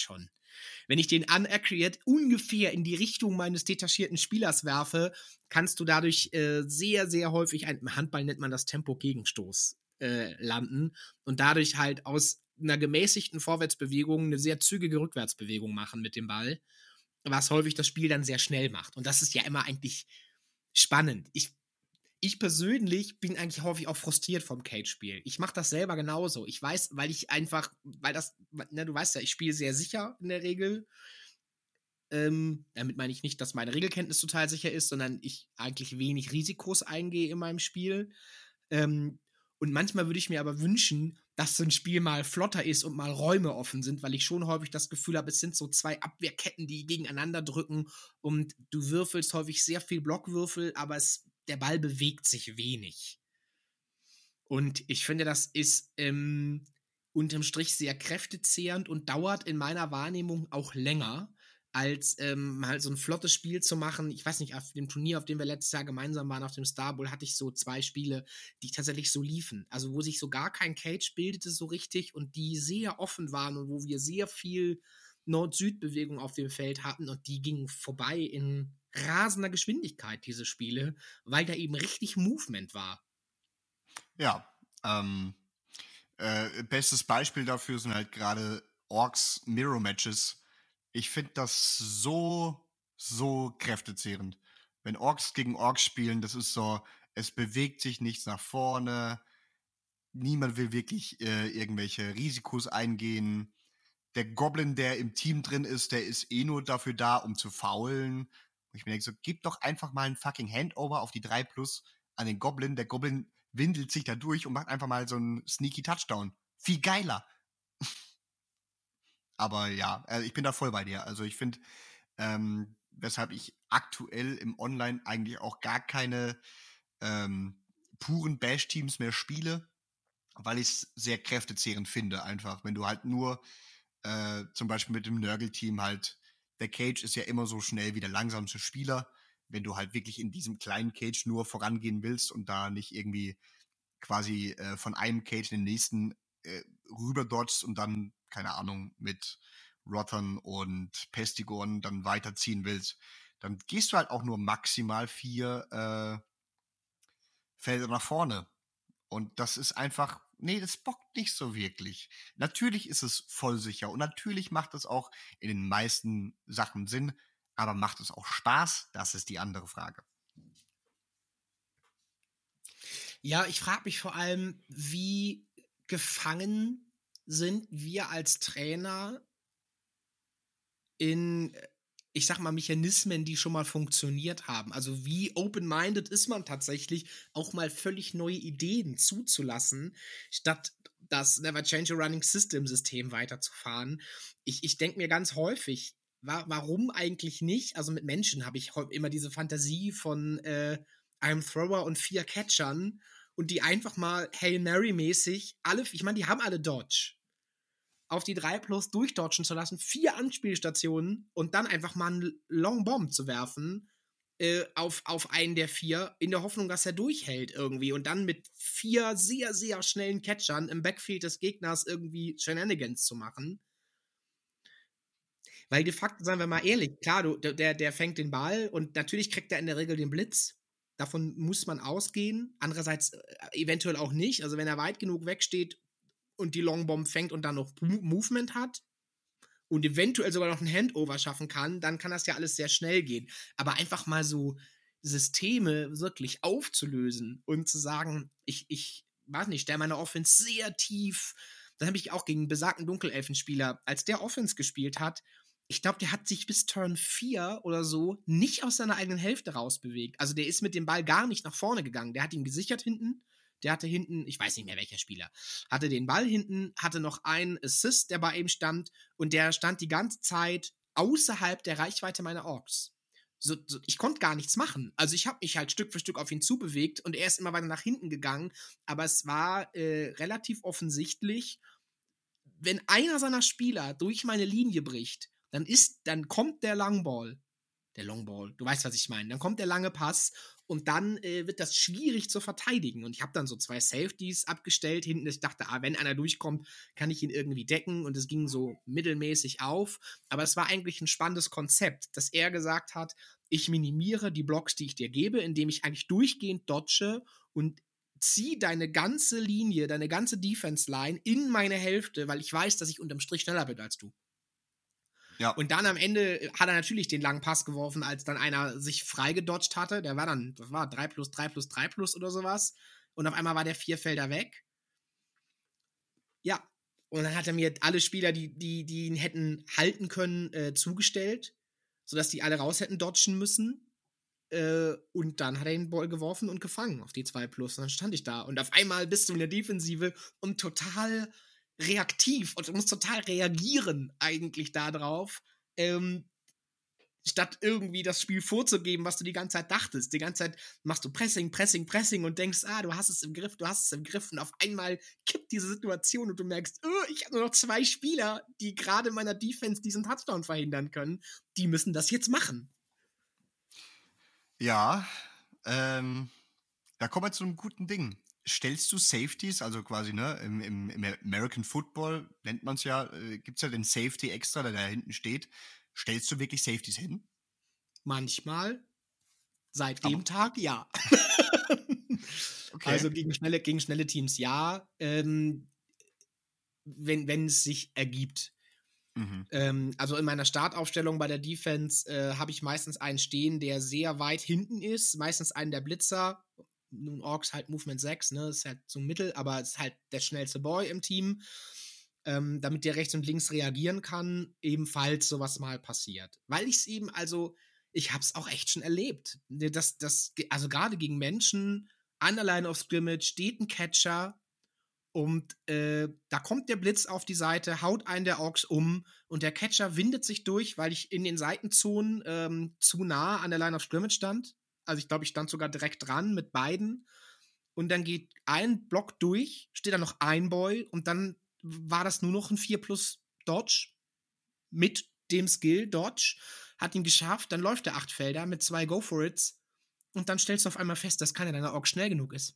Wenn ich den unaccurate ungefähr in die Richtung meines detachierten Spielers werfe, kannst du dadurch äh, sehr, sehr häufig, ein, im Handball nennt man das Tempo-Gegenstoß, äh, landen und dadurch halt aus einer gemäßigten Vorwärtsbewegung eine sehr zügige Rückwärtsbewegung machen mit dem Ball, was häufig das Spiel dann sehr schnell macht. Und das ist ja immer eigentlich spannend. Ich Ich persönlich bin eigentlich häufig auch frustriert vom Cage-Spiel. Ich mache das selber genauso. Ich weiß, weil ich einfach, weil das, ne, du weißt ja, ich spiele sehr sicher in der Regel. Ähm, damit meine ich nicht, dass meine Regelkenntnis total sicher ist, sondern ich eigentlich wenig Risikos eingehe in meinem Spiel. Ähm, und manchmal würde ich mir aber wünschen, dass so ein Spiel mal flotter ist und mal Räume offen sind, weil ich schon häufig das Gefühl habe, es sind so zwei Abwehrketten, die gegeneinander drücken und du würfelst häufig sehr viel Blockwürfel, aber es der Ball bewegt sich wenig. Und ich finde, das ist ähm, unterm Strich sehr kräftezehrend und dauert in meiner Wahrnehmung auch länger, als ähm, mal so ein flottes Spiel zu machen. Ich weiß nicht, auf dem Turnier, auf dem wir letztes Jahr gemeinsam waren, auf dem Star Bowl, hatte ich so zwei Spiele, die tatsächlich so liefen. Also wo sich so gar kein Cage bildete so richtig und die sehr offen waren und wo wir sehr viel Nord-Süd-Bewegung auf dem Feld hatten und die gingen vorbei in rasender Geschwindigkeit, diese Spiele, weil da eben richtig Movement war. Ja, ähm, äh, bestes Beispiel dafür sind halt gerade Orks Mirror Matches. Ich finde das so, so kräftezehrend. Wenn Orks gegen Orks spielen, das ist so, es bewegt sich nichts nach vorne, niemand will wirklich äh, irgendwelche Risikos eingehen. Der Goblin, der im Team drin ist, der ist eh nur dafür da, um zu faulen. Und ich mir denke so, gib doch einfach mal ein fucking Handover auf die drei plus an den Goblin. Der Goblin windelt sich da durch und macht einfach mal so einen sneaky Touchdown. Viel geiler. Aber ja, also ich bin da voll bei dir. Also ich finde, ähm, weshalb ich aktuell im Online eigentlich auch gar keine ähm, puren Bash-Teams mehr spiele, weil ich es sehr kräftezehrend finde einfach. Wenn du halt nur äh, zum Beispiel mit dem Nörgel-Team halt, der Cage ist ja immer so schnell wie der langsamste Spieler. Wenn du halt wirklich in diesem kleinen Cage nur vorangehen willst und da nicht irgendwie quasi äh, von einem Cage in den nächsten äh, rüber dodgst und dann, keine Ahnung, mit Rottern und Pestigorn dann weiterziehen willst, dann gehst du halt auch nur maximal vier äh, Felder nach vorne. Und das ist einfach, nee, das bockt nicht so wirklich. Natürlich ist es voll sicher und natürlich macht es auch in den meisten Sachen Sinn, aber macht es auch Spaß? Das ist die andere Frage. Ja, ich frage mich vor allem, wie gefangen sind wir als Trainer in, ich sag mal, Mechanismen, die schon mal funktioniert haben. Also wie open-minded ist man tatsächlich, auch mal völlig neue Ideen zuzulassen, statt das Never Change a Running System System weiterzufahren. Ich, ich denke mir ganz häufig, wa- warum eigentlich nicht? Also mit Menschen habe ich immer diese Fantasie von äh, einem Thrower und vier Catchern und die einfach mal Hail Mary-mäßig alle, ich meine, die haben alle Dodge, auf die drei plus durchdodgen zu lassen, vier Anspielstationen und dann einfach mal einen Long Bomb zu werfen äh, auf, auf einen der vier, in der Hoffnung, dass er durchhält irgendwie und dann mit vier sehr, sehr schnellen Catchern im Backfield des Gegners irgendwie Shenanigans zu machen. Weil de facto, sagen wir mal ehrlich, klar, du, der, der fängt den Ball und natürlich kriegt er in der Regel den Blitz. Davon muss man ausgehen. Andererseits äh, eventuell auch nicht. Also wenn er weit genug wegsteht und die Longbomb fängt und dann noch Movement hat und eventuell sogar noch ein Handover schaffen kann, dann kann das ja alles sehr schnell gehen. Aber einfach mal so Systeme wirklich aufzulösen und zu sagen, ich, ich weiß nicht, stelle meine Offense sehr tief. Das habe ich auch gegen besagten Dunkelelfenspieler, als der Offense gespielt hat, ich glaube, der hat sich bis Turn vier oder so nicht aus seiner eigenen Hälfte rausbewegt. Also der ist mit dem Ball gar nicht nach vorne gegangen. Der hat ihn gesichert hinten. Der hatte hinten, ich weiß nicht mehr welcher Spieler, hatte den Ball hinten, hatte noch einen Assist, der bei ihm stand und der stand die ganze Zeit außerhalb der Reichweite meiner Orks. So, so, ich konnte gar nichts machen. Also ich habe mich halt Stück für Stück auf ihn zubewegt und er ist immer weiter nach hinten gegangen, aber es war äh, relativ offensichtlich, wenn einer seiner Spieler durch meine Linie bricht, dann ist, dann kommt der Langball der Longball. Du weißt, was ich meine. Dann kommt der lange Pass und dann äh, wird das schwierig zu verteidigen. Und ich habe dann so zwei Safeties abgestellt hinten. Ich dachte, ah, wenn einer durchkommt, kann ich ihn irgendwie decken. Und es ging so mittelmäßig auf. Aber es war eigentlich ein spannendes Konzept, dass er gesagt hat, ich minimiere die Blocks, die ich dir gebe, indem ich eigentlich durchgehend dodge und zieh deine ganze Linie, deine ganze Defense-Line in meine Hälfte, weil ich weiß, dass ich unterm Strich schneller bin als du. Ja. Und dann am Ende hat er natürlich den langen Pass geworfen, als dann einer sich freigedodgt hatte. Der war dann, das war drei plus drei plus drei plus oder sowas. Und auf einmal war der vier Felder weg. Ja. Und dann hat er mir alle Spieler, die, die, die ihn hätten halten können, äh, zugestellt, sodass die alle raus hätten dodgen müssen. Äh, und dann hat er den Ball geworfen und gefangen auf die zwei plus. Und dann stand ich da. Und auf einmal bist du in der Defensive und total reaktiv und du musst total reagieren eigentlich darauf, ähm, statt irgendwie das Spiel vorzugeben, was du die ganze Zeit dachtest. Die ganze Zeit machst du Pressing, Pressing, Pressing und denkst, ah, du hast es im Griff, du hast es im Griff und auf einmal kippt diese Situation und du merkst, oh, ich habe nur noch zwei Spieler, die gerade in meiner Defense diesen Touchdown verhindern können. Die müssen das jetzt machen. Ja, ähm, da kommen wir zu einem guten Ding. Stellst du Safeties, also quasi, ne, im, im, im American Football nennt man es ja, äh, gibt es ja den Safety extra, der da hinten steht. Stellst du wirklich Safeties hin? Manchmal. Seit dem Aber- Tag, ja. Okay. Also gegen schnelle, gegen schnelle Teams, ja. Ähm, wenn, wenn es sich ergibt. Mhm. Ähm, also in meiner Startaufstellung bei der Defense äh, habe ich meistens einen stehen, der sehr weit hinten ist. Meistens einen der Blitzer. Nun Orks halt Movement sechs, ne, ist halt so ein Mittel, aber ist halt der schnellste Boy im Team, ähm, damit der rechts und links reagieren kann, ebenfalls sowas mal passiert. Weil ich es eben, also, ich habe es auch echt schon erlebt. Das, das, also gerade gegen Menschen, an der Line of Scrimmage steht ein Catcher und äh, da kommt der Blitz auf die Seite, haut einen der Orks um und der Catcher windet sich durch, weil ich in den Seitenzonen ähm, zu nah an der Line of Scrimmage stand. Also ich glaube, ich stand sogar direkt dran mit beiden. Und dann geht ein Block durch, steht da noch ein Boy und dann war das nur noch ein vier plus Dodge mit dem Skill Dodge. Hat ihn geschafft, dann läuft der acht Felder mit zwei Go-For-Its und dann stellst du auf einmal fest, dass keiner deiner Orks schnell genug ist.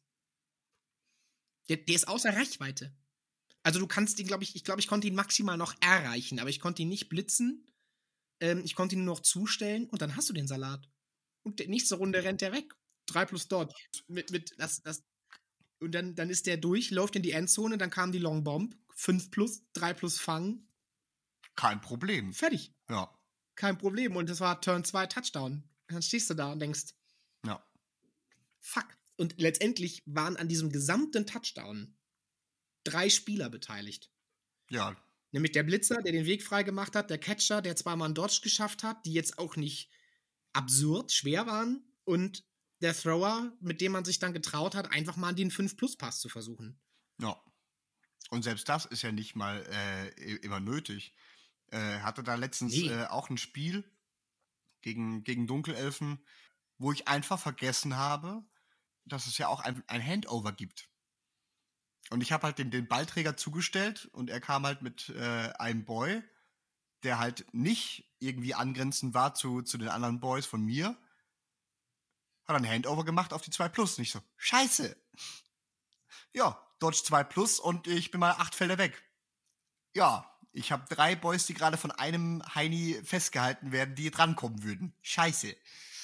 Der, der ist außer Reichweite. Also du kannst ihn, glaube ich, ich glaube, ich konnte ihn maximal noch erreichen, aber ich konnte ihn nicht blitzen. Ähm, ich konnte ihn nur noch zustellen und dann hast du den Salat. Und die nächste Runde rennt der weg. drei plus Dodge. Mit, mit, das, das. Und dann, dann ist der durch, läuft in die Endzone, dann kam die Long Bomb. fünf plus, drei plus Fang. Kein Problem. Fertig. Ja. Kein Problem. Und das war Turn zwei Touchdown. Dann stehst du da und denkst, Ja. fuck. Und letztendlich waren an diesem gesamten Touchdown drei Spieler beteiligt. Ja. Nämlich der Blitzer, der den Weg frei gemacht hat, der Catcher, der zweimal einen Dodge geschafft hat, die jetzt auch nicht absurd schwer waren, und der Thrower, mit dem man sich dann getraut hat, einfach mal den fünf plus Pass zu versuchen. Ja. Und selbst das ist ja nicht mal äh, immer nötig. Äh, hatte da letztens Nee. äh, auch ein Spiel gegen, gegen Dunkelelfen, wo ich einfach vergessen habe, dass es ja auch ein, ein Handover gibt. Und ich habe halt den, den Ballträger zugestellt und er kam halt mit äh, einem Boy, der halt nicht irgendwie angrenzend war zu, zu den anderen Boys von mir, hat ein Handover gemacht auf die zwei plus. Und ich so, scheiße. Ja, Dodge zwei plus und ich bin mal acht Felder weg. Ja, ich habe drei Boys, die gerade von einem Heini festgehalten werden, die drankommen würden. Scheiße.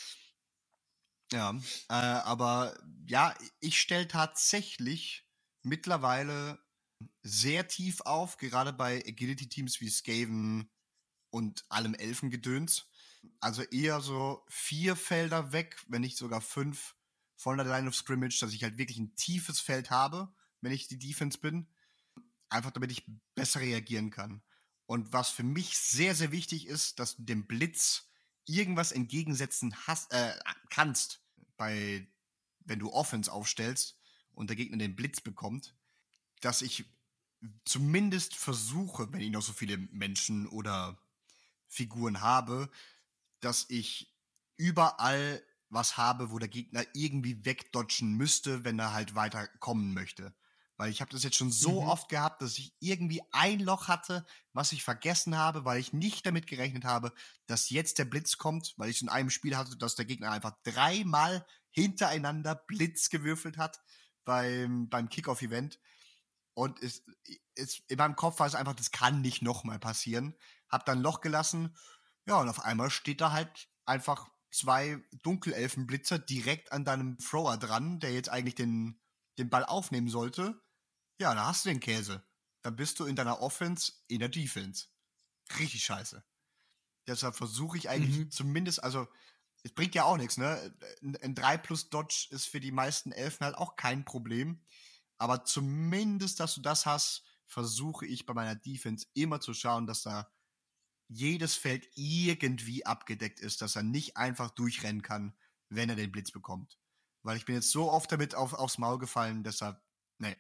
Ja, äh, aber ja, ich stelle tatsächlich mittlerweile sehr tief auf, gerade bei Agility-Teams wie Skaven und allem Elfengedöns. Also eher so vier Felder weg, wenn nicht sogar fünf von der Line of Scrimmage, dass ich halt wirklich ein tiefes Feld habe, wenn ich die Defense bin. Einfach damit ich besser reagieren kann. Und was für mich sehr, sehr wichtig ist, dass du dem Blitz irgendwas entgegensetzen hast, äh, kannst, bei, wenn du Offense aufstellst und der Gegner den Blitz bekommt, dass ich zumindest versuche, wenn ich noch so viele Menschen oder Figuren habe, dass ich überall was habe, wo der Gegner irgendwie wegdodgen müsste, wenn er halt weiter kommen möchte. Weil ich habe das jetzt schon so Mhm. oft gehabt, dass ich irgendwie ein Loch hatte, was ich vergessen habe, weil ich nicht damit gerechnet habe, dass jetzt der Blitz kommt, weil ich in einem Spiel hatte, dass der Gegner einfach dreimal hintereinander Blitz gewürfelt hat beim, beim Kickoff-Event. Und es, es, in meinem Kopf war es einfach, das kann nicht nochmal passieren. Hab dann ein Loch gelassen. Ja, und auf einmal steht da halt einfach zwei Dunkelelfenblitzer direkt an deinem Thrower dran, der jetzt eigentlich den, den Ball aufnehmen sollte. Ja, da hast du den Käse. Dann bist du in deiner Offense in der Defense. Richtig scheiße. Deshalb versuche ich eigentlich Mhm. zumindest, also es bringt ja auch nichts, ne? Ein, ein drei plus Dodge ist für die meisten Elfen halt auch kein Problem. Aber zumindest, dass du das hast, versuche ich bei meiner Defense immer zu schauen, dass da jedes Feld irgendwie abgedeckt ist, dass er nicht einfach durchrennen kann, wenn er den Blitz bekommt. Weil ich bin jetzt so oft damit auf, aufs Maul gefallen, deshalb, nee.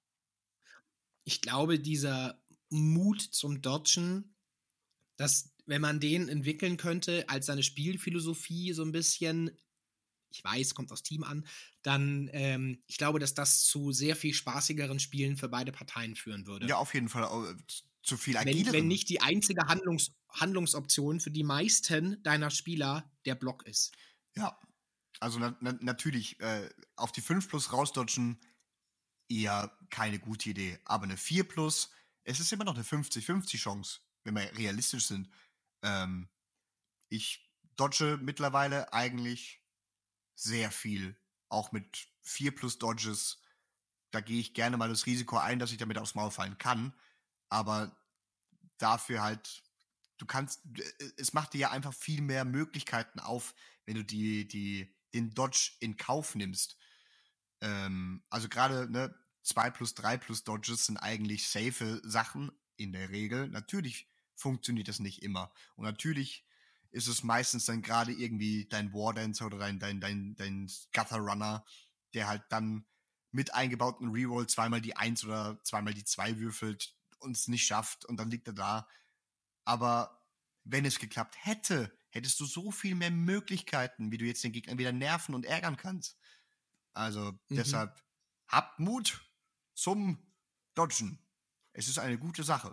Ich glaube, dieser Mut zum Dodgen, dass, wenn man den entwickeln könnte als seine Spielphilosophie so ein bisschen, ich weiß, kommt aufs Team an, dann, ähm, ich glaube, dass das zu sehr viel spaßigeren Spielen für beide Parteien führen würde. Ja, auf jeden Fall äh, zu viel Wenn, agileren. wenn nicht die einzige Handlungs Handlungsoption für die meisten deiner Spieler der Block ist. Ja, also na, na, natürlich, äh, auf die fünf plus rausdodgen, eher keine gute Idee. Aber eine vier plus, es ist immer noch eine fünfzig fünfzig Chance, wenn wir realistisch sind. Ähm, ich dodge mittlerweile eigentlich sehr viel. Auch mit vier plus Dodges. Da gehe ich gerne mal das Risiko ein, dass ich damit aufs Maul fallen kann. Aber dafür halt, du kannst, es macht dir ja einfach viel mehr Möglichkeiten auf, wenn du die, die, den Dodge in Kauf nimmst. Ähm, also gerade, ne, zwei plus drei plus Dodges sind eigentlich safe Sachen in der Regel. Natürlich funktioniert das nicht immer. Und natürlich ist es meistens dann gerade irgendwie dein Wardancer oder dein, dein, dein, dein Gutter Runner, der halt dann mit eingebauten Reroll zweimal die eins oder zweimal die zwei würfelt und es nicht schafft und dann liegt er da. Aber wenn es geklappt hätte, hättest du so viel mehr Möglichkeiten, wie du jetzt den Gegner wieder nerven und ärgern kannst. Also Mhm. deshalb, habt Mut zum Dodgen. Es ist eine gute Sache.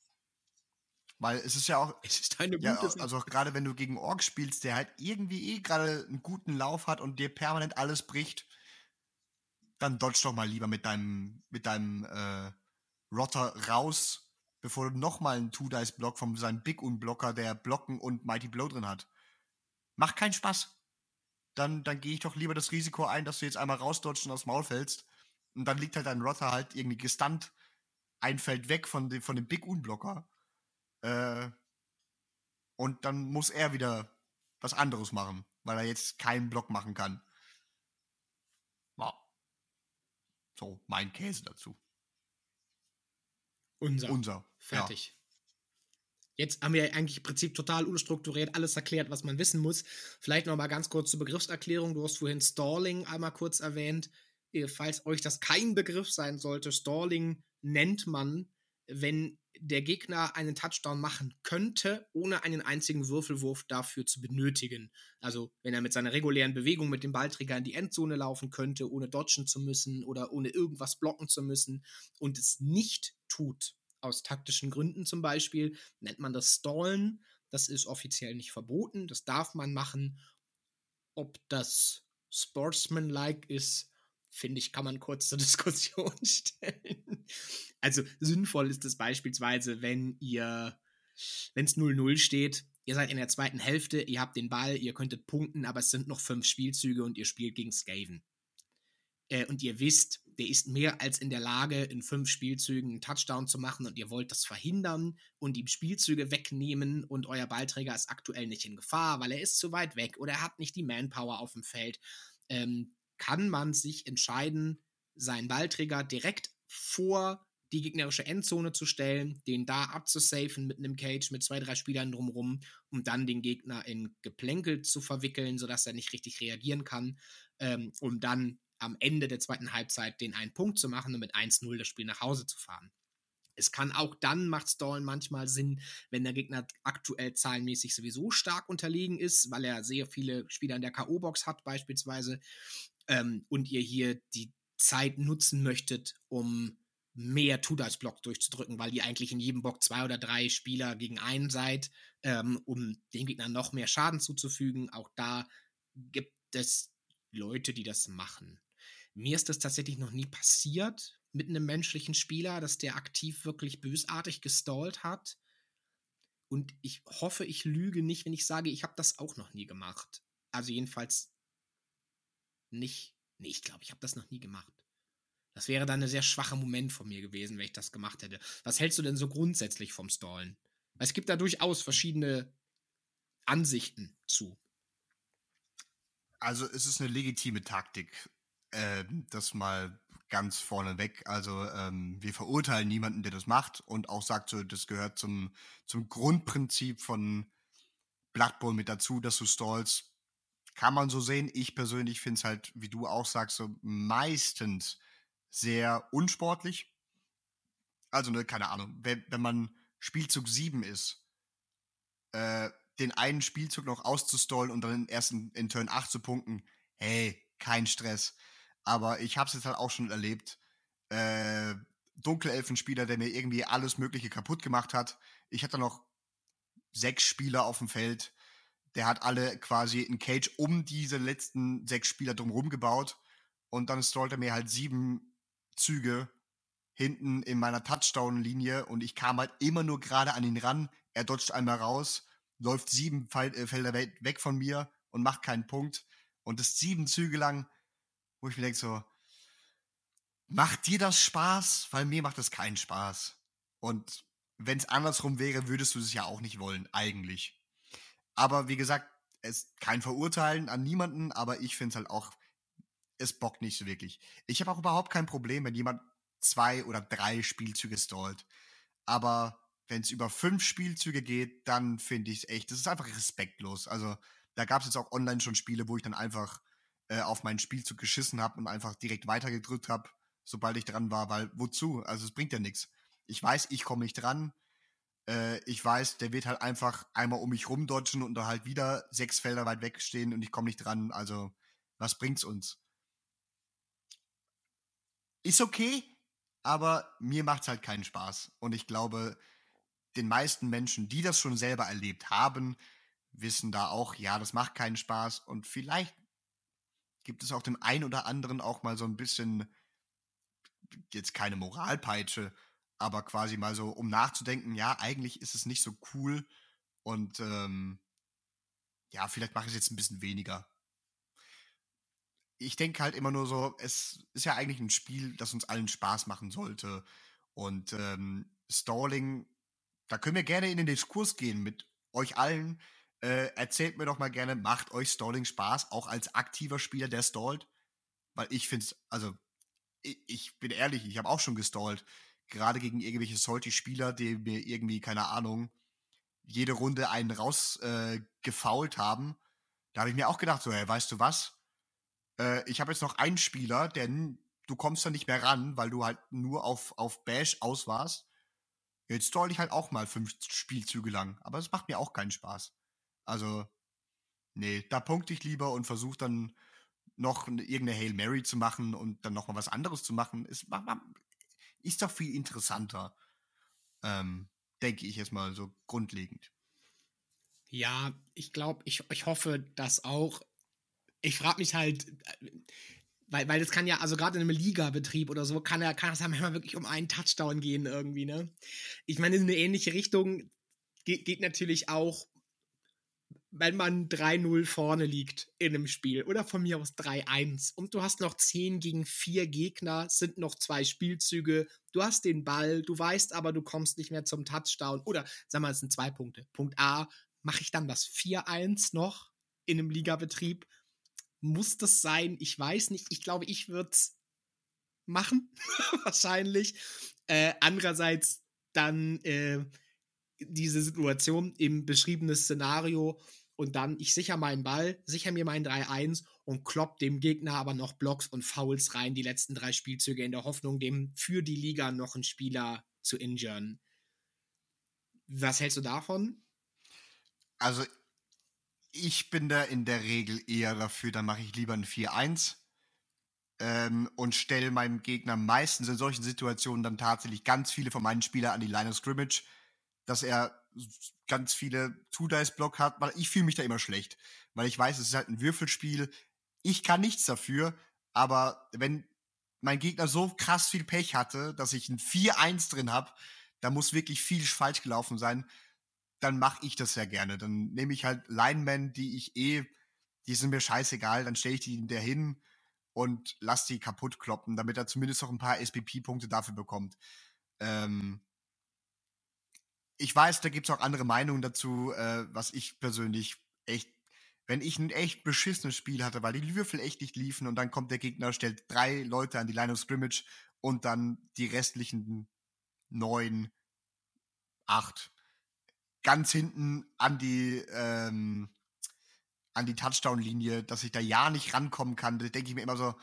Weil es ist ja auch, Es ist eine ja, gute Sache. also auch gerade wenn du gegen Ork spielst, der halt irgendwie eh gerade einen guten Lauf hat und dir permanent alles bricht, dann dodge doch mal lieber mit deinem, mit deinem äh, Rotter raus, bevor du nochmal einen Two-Dice-Block von seinem Big-Un-Blocker, der Blocken und Mighty Blow drin hat. Macht keinen Spaß. Dann, dann gehe ich doch lieber das Risiko ein, dass du jetzt einmal rausdodgst und aufs Maul fällst. Und dann liegt halt dein Rotter halt irgendwie gestunt ein Feld weg von dem, von dem Big-Un-Blocker. Äh, und dann muss er wieder was anderes machen, weil er jetzt keinen Block machen kann. Wow. So, mein Käse dazu. Unser. Unser. Fertig. Ja. Jetzt haben wir eigentlich im Prinzip total unstrukturiert alles erklärt, was man wissen muss. Vielleicht noch mal ganz kurz zur Begriffserklärung. Du hast vorhin Stalling einmal kurz erwähnt. Falls euch das kein Begriff sein sollte, Stalling nennt man, wenn der Gegner einen Touchdown machen könnte, ohne einen einzigen Würfelwurf dafür zu benötigen. Also wenn er mit seiner regulären Bewegung mit dem Ballträger in die Endzone laufen könnte, ohne dodgen zu müssen oder ohne irgendwas blocken zu müssen und es nicht tut, aus taktischen Gründen zum Beispiel, nennt man das Stallen. Das ist offiziell nicht verboten, das darf man machen. Ob das sportsmanlike ist, finde ich, kann man kurz zur Diskussion stellen. Also sinnvoll ist es beispielsweise, wenn ihr, wenn es null null steht, ihr seid in der zweiten Hälfte, ihr habt den Ball, ihr könntet punkten, aber es sind noch fünf Spielzüge und ihr spielt gegen Skaven. Äh, und ihr wisst, der ist mehr als in der Lage, in fünf Spielzügen einen Touchdown zu machen und ihr wollt das verhindern und ihm Spielzüge wegnehmen und euer Ballträger ist aktuell nicht in Gefahr, weil er ist zu weit weg oder er hat nicht die Manpower auf dem Feld, ähm, kann man sich entscheiden, seinen Ballträger direkt vor die gegnerische Endzone zu stellen, den da abzusafen mit einem Cage, mit zwei, drei Spielern drumherum, um dann den Gegner in Geplänkel zu verwickeln, sodass er nicht richtig reagieren kann, ähm, um dann am Ende der zweiten Halbzeit den einen Punkt zu machen und mit eins null das Spiel nach Hause zu fahren. Es kann auch dann, macht Stallen manchmal Sinn, wenn der Gegner aktuell zahlenmäßig sowieso stark unterlegen ist, weil er sehr viele Spieler in der K O-Box hat beispielsweise, ähm, und ihr hier die Zeit nutzen möchtet, um mehr tut als Block durchzudrücken, weil ihr eigentlich in jedem Block zwei oder drei Spieler gegen einen seid, ähm, um dem Gegner noch mehr Schaden zuzufügen. Auch da gibt es Leute, die das machen. Mir ist das tatsächlich noch nie passiert mit einem menschlichen Spieler, dass der aktiv wirklich bösartig gestallt hat. Und ich hoffe, ich lüge nicht, wenn ich sage, ich habe das auch noch nie gemacht. Also jedenfalls nicht. Nee, ich glaube, ich habe das noch nie gemacht. Das wäre dann ein sehr schwacher Moment von mir gewesen, wenn ich das gemacht hätte. Was hältst du denn so grundsätzlich vom Stallen? Weil es gibt da durchaus verschiedene Ansichten zu. Also es ist eine legitime Taktik, äh, das mal ganz vorneweg. Also ähm, wir verurteilen niemanden, der das macht und auch sagt, so, das gehört zum, zum Grundprinzip von Blood Bowl mit dazu, dass du stallst. Kann man so sehen. Ich persönlich finde es halt, wie du auch sagst, so meistens sehr unsportlich. Also, ne, keine Ahnung, wenn, wenn man Spielzug sieben ist, äh, den einen Spielzug noch auszustallen und dann erst in, in Turn acht zu punkten, hey, kein Stress. Aber ich habe es jetzt halt auch schon erlebt. Äh, Dunkelelfenspieler, der mir irgendwie alles Mögliche kaputt gemacht hat. Ich hatte noch sechs Spieler auf dem Feld. Der hat alle quasi in Cage um diese letzten sechs Spieler drumherum gebaut. Und dann stallt er mir halt sieben Züge hinten in meiner Touchdown-Linie und ich kam halt immer nur gerade an ihn ran. Er dodgt einmal raus, läuft sieben Fel- äh, Felder we- weg von mir und macht keinen Punkt. Und das sieben Züge lang, wo ich mir denke so, macht dir das Spaß? Weil mir macht das keinen Spaß. Und wenn es andersrum wäre, würdest du es ja auch nicht wollen, eigentlich. Aber wie gesagt, es kein Verurteilen an niemanden, aber ich finde es halt auch, es bockt nicht so wirklich. Ich habe auch überhaupt kein Problem, wenn jemand zwei oder drei Spielzüge stallt. Aber wenn es über fünf Spielzüge geht, dann finde ich es echt, das ist einfach respektlos. Also da gab es jetzt auch online schon Spiele, wo ich dann einfach äh, auf meinen Spielzug geschissen habe und einfach direkt weitergedrückt habe, sobald ich dran war, weil wozu? Also es bringt ja nichts. Ich weiß, ich komme nicht dran. Äh, ich weiß, der wird halt einfach einmal um mich rumdodgen und da halt wieder sechs Felder weit weg stehen und ich komme nicht dran. Also was bringt's uns? Ist okay, aber mir macht's halt keinen Spaß. Und ich glaube, den meisten Menschen, die das schon selber erlebt haben, wissen da auch, ja, das macht keinen Spaß. Und vielleicht gibt es auch dem einen oder anderen auch mal so ein bisschen, jetzt keine Moralpeitsche, aber quasi mal so, um nachzudenken, ja, eigentlich ist es nicht so cool. Und ähm, ja, vielleicht mache ich es jetzt ein bisschen weniger. Ich denke halt immer nur so, es ist ja eigentlich ein Spiel, das uns allen Spaß machen sollte. Und ähm, Stalling, da können wir gerne in den Diskurs gehen mit euch allen. Äh, erzählt mir doch mal gerne, macht euch Stalling Spaß, auch als aktiver Spieler, der stallt? Weil ich finde es, also ich, ich bin ehrlich, ich habe auch schon gestallt. Gerade gegen irgendwelche Salty-Spieler, die mir irgendwie, keine Ahnung, jede Runde einen rausgefault äh, gefoult haben. Da habe ich mir auch gedacht, so, hey, weißt du was? Äh, ich habe jetzt noch einen Spieler, denn du kommst da nicht mehr ran, weil du halt nur auf, auf Bash aus warst. Jetzt stall ich halt auch mal fünf Spielzüge lang. Aber es macht mir auch keinen Spaß. Also, nee, da punkte ich lieber und versuche dann noch n- irgendeine Hail Mary zu machen und dann noch mal was anderes zu machen. Ist, ma- ma- ist doch viel interessanter. Ähm, denke ich jetzt mal so grundlegend. Ja, ich glaube, ich, ich hoffe das auch. Ich frage mich halt, äh, weil, weil das kann ja, also gerade in einem Liga-Betrieb oder so, kann ja, kann das ja manchmal wirklich um einen Touchdown gehen irgendwie, ne? Ich meine, in eine ähnliche Richtung geht, geht natürlich auch, wenn man drei null vorne liegt in einem Spiel oder von mir aus drei eins und du hast noch zehn gegen vier Gegner, sind noch zwei Spielzüge, du hast den Ball, du weißt aber, du kommst nicht mehr zum Touchdown oder, sag mal, es sind zwei Punkte. Punkt A, mache ich dann das vier eins noch in einem Ligabetrieb? Muss das sein? Ich weiß nicht. Ich glaube, ich würde es machen, wahrscheinlich. Äh, andererseits dann äh, diese Situation im beschriebenen Szenario und dann ich sicher meinen Ball, sicher mir meinen drei eins und klopp dem Gegner aber noch Blocks und Fouls rein, die letzten drei Spielzüge in der Hoffnung, dem für die Liga noch einen Spieler zu injuren. Was hältst du davon? Also, ich bin da in der Regel eher dafür, dann mache ich lieber ein vier eins. ähm, und stelle meinem Gegner meistens in solchen Situationen dann tatsächlich ganz viele von meinen Spielern an die Line of Scrimmage, dass er ganz viele Two-Dice-Block hat, weil ich fühle mich da immer schlecht, weil ich weiß, es ist halt ein Würfelspiel. Ich kann nichts dafür, aber wenn mein Gegner so krass viel Pech hatte, dass ich ein vier eins drin habe, da muss wirklich viel falsch gelaufen sein, dann mache ich das sehr gerne. Dann nehme ich halt Linemen, die ich eh, die sind mir scheißegal, dann stelle ich die da hin und lass die kaputt kloppen, damit er zumindest noch ein paar S P P-Punkte dafür bekommt. Ähm, ich weiß, da gibt es auch andere Meinungen dazu, äh, was ich persönlich echt, wenn ich ein echt beschissenes Spiel hatte, weil die Würfel echt nicht liefen und dann kommt der Gegner, stellt drei Leute an die Line of Scrimmage und dann die restlichen neun, acht ganz hinten an die ähm, an die Touchdown-Linie, dass ich da ja nicht rankommen kann, da denke ich mir immer so,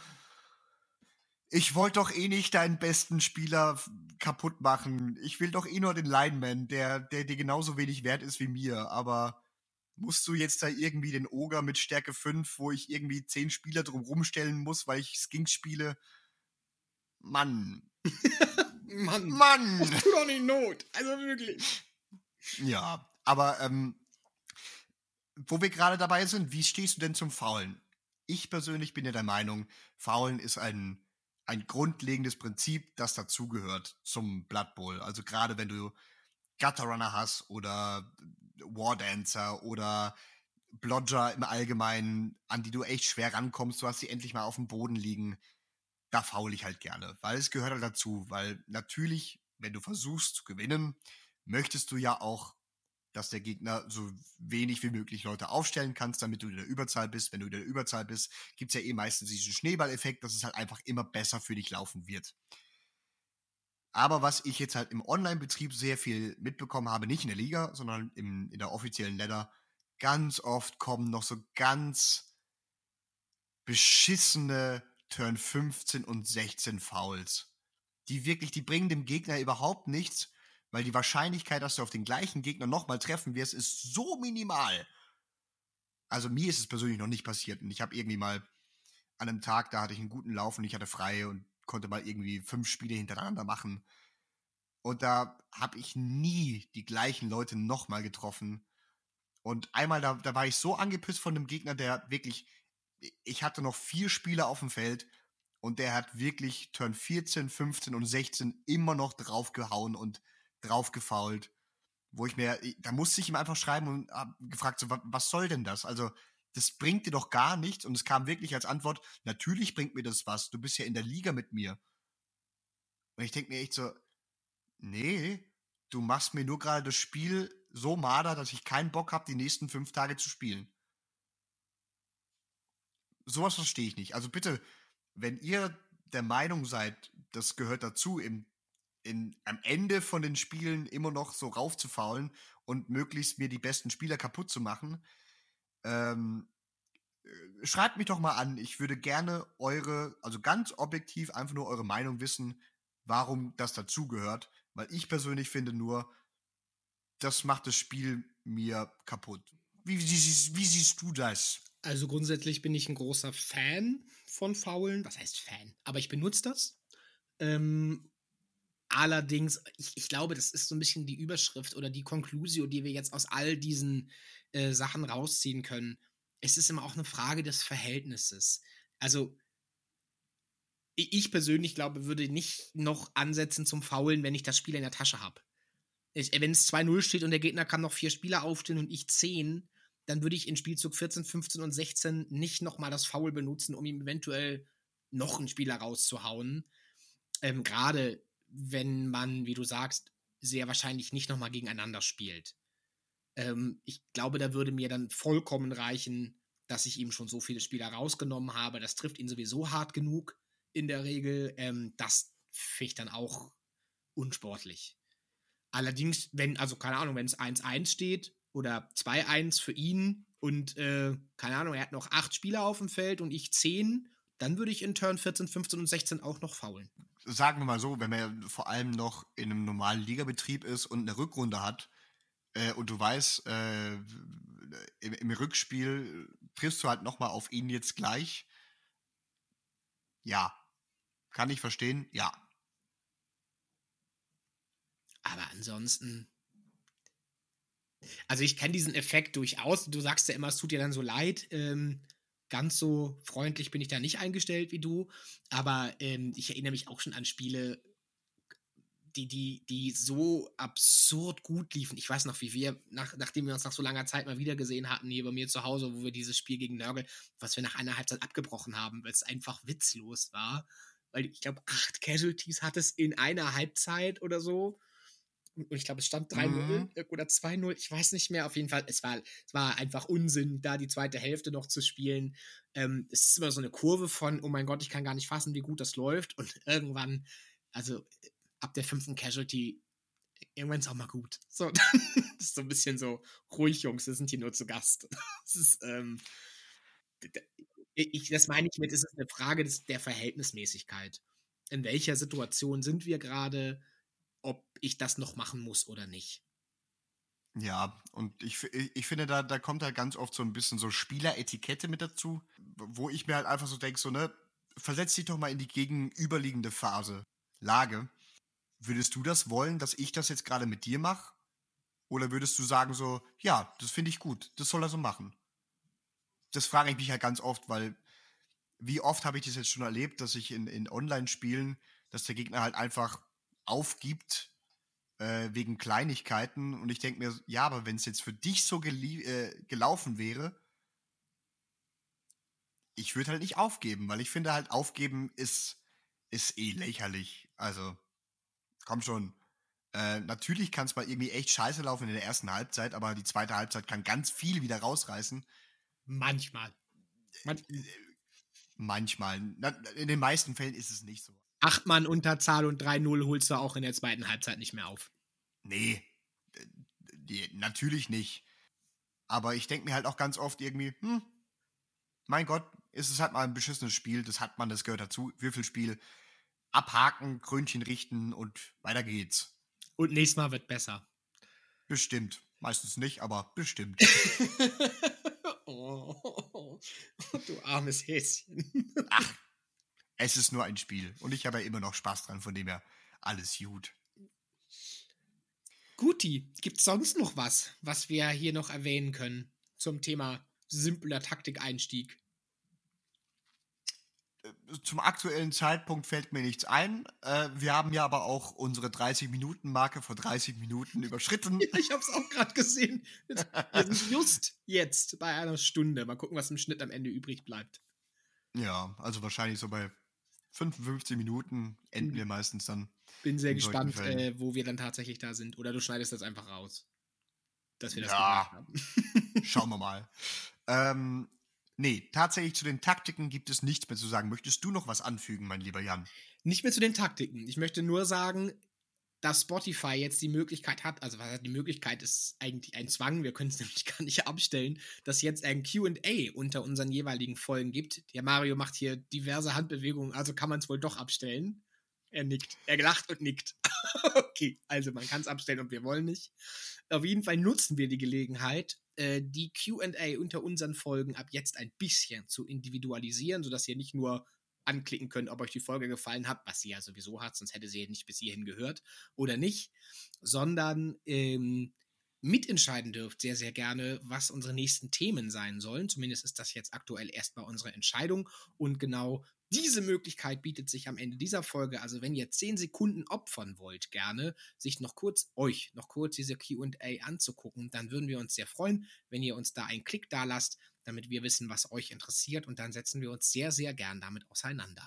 ich wollte doch eh nicht deinen besten Spieler f- kaputt machen. Ich will doch eh nur den Lineman, der, der dir genauso wenig wert ist wie mir. Aber musst du jetzt da irgendwie den Ogre mit Stärke fünf, wo ich irgendwie zehn Spieler drum rumstellen muss, weil ich Skinks spiele? Mann. Mann, Mann! das tut doch nicht Not. Also wirklich. Ja, aber ähm, wo wir gerade dabei sind, wie stehst du denn zum Faulen? Ich persönlich bin ja der Meinung, Faulen ist ein, ein grundlegendes Prinzip, das dazugehört zum Blood Bowl. Also gerade wenn du Gutter Runner hast oder War Dancer oder Blodger im Allgemeinen, an die du echt schwer rankommst, du hast sie endlich mal auf dem Boden liegen, da faul ich halt gerne, weil es gehört halt dazu, weil natürlich, wenn du versuchst zu gewinnen, möchtest du ja auch, dass der Gegner so wenig wie möglich Leute aufstellen kannst, damit du in der Überzahl bist. Wenn du in der Überzahl bist, gibt es ja eh meistens diesen Schneeballeffekt, dass es halt einfach immer besser für dich laufen wird. Aber was ich jetzt halt im Online-Betrieb sehr viel mitbekommen habe, nicht in der Liga, sondern im, in der offiziellen Ladder, ganz oft kommen noch so ganz beschissene Turn fünfzehn und sechzehn Fouls. Die wirklich, die bringen dem Gegner überhaupt nichts, weil die Wahrscheinlichkeit, dass du auf den gleichen Gegner nochmal treffen wirst, ist so minimal. Also mir ist es persönlich noch nicht passiert und ich habe irgendwie mal an einem Tag, da hatte ich einen guten Lauf und ich hatte frei und konnte mal irgendwie fünf Spiele hintereinander machen. Und da habe ich nie die gleichen Leute nochmal getroffen. Und einmal, da, da war ich so angepisst von dem Gegner, der wirklich, ich hatte noch vier Spieler auf dem Feld und der hat wirklich Turn vierzehn, fünfzehn und sechzehn immer noch draufgehauen und draufgefault. Wo ich mir, da musste ich ihm einfach schreiben und hab gefragt, so, wa- was soll denn das? Also, das bringt dir doch gar nichts. Und es kam wirklich als Antwort, natürlich bringt mir das was. Du bist ja in der Liga mit mir. Und ich denke mir echt so, nee, du machst mir nur gerade das Spiel so mader, dass ich keinen Bock habe, die nächsten fünf Tage zu spielen. Sowas verstehe ich nicht. Also bitte, wenn ihr der Meinung seid, das gehört dazu, im, in, am Ende von den Spielen immer noch so raufzufaulen und möglichst mir die besten Spieler kaputt zu machen, ähm, äh, schreibt mich doch mal an. Ich würde gerne eure, also ganz objektiv einfach nur eure Meinung wissen, warum das dazugehört. Weil ich persönlich finde nur, das macht das Spiel mir kaputt. Wie, wie, wie, wie siehst du das? Also grundsätzlich bin ich ein großer Fan von Faulen. Was heißt Fan? Aber ich benutze das. Ähm, allerdings, ich, ich glaube, das ist so ein bisschen die Überschrift oder die Conclusio, die wir jetzt aus all diesen äh, Sachen rausziehen können. Es ist immer auch eine Frage des Verhältnisses. Also i- ich persönlich glaube, würde nicht noch ansetzen zum Faulen, wenn ich das Spiel in der Tasche habe. Wenn es zwei null steht und der Gegner kann noch vier Spieler aufstellen und ich zehn, dann würde ich in Spielzug vierzehn, fünfzehn und sechzehn nicht nochmal das Foul benutzen, um ihm eventuell noch einen Spieler rauszuhauen. Ähm, Gerade wenn man, wie du sagst, sehr wahrscheinlich nicht nochmal gegeneinander spielt. Ähm, ich glaube, da würde mir dann vollkommen reichen, dass ich ihm schon so viele Spieler rausgenommen habe. Das trifft ihn sowieso hart genug in der Regel. Ähm, das finde ich dann auch unsportlich. Allerdings, wenn, also keine Ahnung, wenn es eins eins steht oder zwei eins für ihn und, äh, keine Ahnung, er hat noch acht Spieler auf dem Feld und ich zehn, dann würde ich in Turn vierzehn, fünfzehn und sechzehn auch noch faulen. Sagen wir mal so, wenn man ja vor allem noch in einem normalen Ligabetrieb ist und eine Rückrunde hat äh, und du weißt, äh, im, im Rückspiel triffst du halt nochmal auf ihn jetzt gleich, Ja. Kann ich verstehen? Ja. Aber ansonsten, also ich kenne diesen Effekt durchaus. Du sagst ja immer, es tut dir dann so leid. Ähm, ganz so freundlich bin ich da nicht eingestellt wie du. Aber ähm, ich erinnere mich auch schon an Spiele, die, die, die so absurd gut liefen. Ich weiß noch, wie wir, nach, nachdem wir uns nach so langer Zeit mal wieder gesehen hatten, hier bei mir zu Hause, wo wir dieses Spiel gegen Nörgel, was wir nach einer Halbzeit abgebrochen haben, weil es einfach witzlos war. Weil ich glaube, acht Casualties hat es in einer Halbzeit oder so. Und ich glaube, es stand drei null Mhm. oder zwei null, ich weiß nicht mehr. Auf jeden Fall, es war, es war einfach Unsinn, da die zweite Hälfte noch zu spielen. Ähm, es ist immer so eine Kurve von, oh mein Gott, ich kann gar nicht fassen, wie gut das läuft. Und irgendwann, also ab der fünften Casualty, irgendwann ist auch mal gut. So, das ist so ein bisschen so, ruhig, Jungs, wir sind hier nur zu Gast. Das ist, ähm, ich, das meine ich mit, es ist eine Frage des, der Verhältnismäßigkeit. In welcher Situation sind wir gerade, ob ich das noch machen muss oder nicht. Ja, und ich, fi- ich ich finde, da, da kommt halt ganz oft so ein bisschen so Spieleretikette mit dazu, wo ich mir halt einfach so denke, so, ne, versetz dich doch mal in die gegenüberliegende Phase, Lage. Würdest du das wollen, dass ich das jetzt gerade mit dir mache? Oder würdest du sagen so, ja, das finde ich gut, das soll er so machen? Das frage ich mich halt ganz oft, weil wie oft habe ich das jetzt schon erlebt, dass ich in, in Online-Spielen, dass der Gegner halt einfach aufgibt äh, wegen Kleinigkeiten und ich denke mir, ja, aber wenn es jetzt für dich so gelie- äh, gelaufen wäre, ich würde halt nicht aufgeben, weil ich finde halt, aufgeben ist, ist eh lächerlich. Also, komm schon. Äh, natürlich kann es mal irgendwie echt scheiße laufen in der ersten Halbzeit, aber die zweite Halbzeit kann ganz viel wieder rausreißen. Manchmal. Man, Manchmal. Na, in den meisten Fällen ist es nicht so. acht Mann Unterzahl und drei null holst du auch in der zweiten Halbzeit nicht mehr auf. Nee, äh, die, natürlich nicht. Aber ich denke mir halt auch ganz oft irgendwie, hm, mein Gott, ist es halt mal ein beschissenes Spiel, das hat man, das gehört dazu. Würfelspiel, abhaken, Krönchen richten und weiter geht's. Und nächstes Mal wird besser. Bestimmt. Meistens nicht, aber bestimmt. Oh, du armes Häschen. Ach, es ist nur ein Spiel. Und ich habe ja immer noch Spaß dran, von dem her alles gut. Guti, gibt's sonst noch was, was wir hier noch erwähnen können zum Thema simpler Taktikeinstieg? Zum aktuellen Zeitpunkt fällt mir nichts ein. Äh, wir haben ja aber auch unsere dreißig-Minuten-Marke vor dreißig Minuten überschritten. Ich hab's auch gerade gesehen. Wir sind just jetzt bei einer Stunde. Mal gucken, was im Schnitt am Ende übrig bleibt. Ja, also wahrscheinlich so bei fünfundfünfzig Minuten enden Mhm. wir meistens dann. Bin sehr In solchen gespannt, Fällen. äh, wo wir dann tatsächlich da sind. Oder du schneidest das einfach raus. Dass wir das Ja. gesagt haben. Schauen wir mal. ähm, nee, tatsächlich zu den Taktiken gibt es nichts mehr zu sagen. Möchtest du noch was anfügen, mein lieber Jan? Nicht mehr zu den Taktiken. Ich möchte nur sagen, dass Spotify jetzt die Möglichkeit hat, also was heißt die Möglichkeit, ist eigentlich ein Zwang, wir können es nämlich gar nicht abstellen, dass jetzt ein Q und A unter unseren jeweiligen Folgen gibt. Der Mario macht hier diverse Handbewegungen, also kann man es wohl doch abstellen. Er nickt. Er lacht und nickt. Okay, also man kann es abstellen und wir wollen nicht. Auf jeden Fall nutzen wir die Gelegenheit, äh, die Q und A unter unseren Folgen ab jetzt ein bisschen zu individualisieren, sodass ihr nicht nur anklicken könnt, ob euch die Folge gefallen hat, was sie ja sowieso hat, sonst hätte sie nicht bis hierhin gehört oder nicht, sondern ähm, mitentscheiden dürft sehr, sehr gerne, was unsere nächsten Themen sein sollen. Zumindest ist das jetzt aktuell erstmal unsere Entscheidung und genau diese Möglichkeit bietet sich am Ende dieser Folge. Also wenn ihr zehn Sekunden opfern wollt, gerne, sich noch kurz, euch noch kurz diese Q und A anzugucken, dann würden wir uns sehr freuen, wenn ihr uns da einen Klick da lasst, damit wir wissen, was euch interessiert und dann setzen wir uns sehr, sehr gern damit auseinander.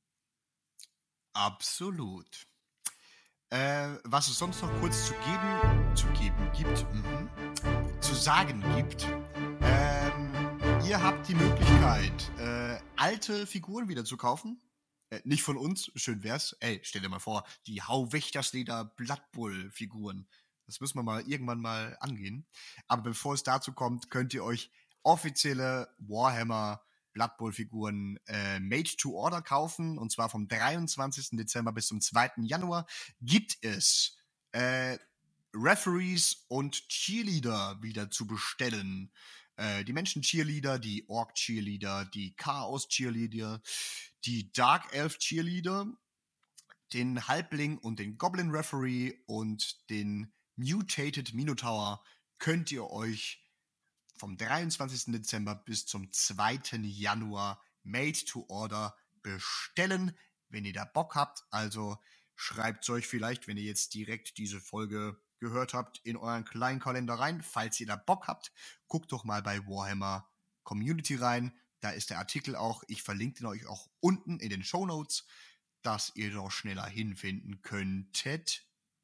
Absolut. Äh, was es sonst noch kurz zu geben, zu geben gibt, mhm, zu sagen gibt, ähm, ihr habt die Möglichkeit, äh, alte Figuren wieder zu kaufen. Äh, nicht von uns, schön wär's. Ey, stell dir mal vor, die Hau-Wächtersleder Blood Bowl Figuren. Das müssen wir mal irgendwann mal angehen. Aber bevor es dazu kommt, könnt ihr euch offizielle Warhammer Blood Bowl Figuren äh, made to order kaufen. Und zwar vom dreiundzwanzigsten Dezember bis zum zweiten Januar gibt es äh, Referees und Cheerleader wieder zu bestellen. äh, die Menschen-Cheerleader, die Orc-Cheerleader, die Chaos-Cheerleader, die Dark Elf-Cheerleader, den Halbling und den Goblin-Referee und den Mutated Minotaur könnt ihr euch vom dreiundzwanzigsten Dezember bis zum zweiten Januar Made to Order bestellen, wenn ihr da Bock habt. Also schreibt es euch vielleicht, wenn ihr jetzt direkt diese Folge gehört habt, in euren kleinen Kalender rein. Falls ihr da Bock habt, guckt doch mal bei Warhammer Community rein. Da ist der Artikel auch. Ich verlinke den euch auch unten in den Shownotes, dass ihr doch schneller hinfinden könntet.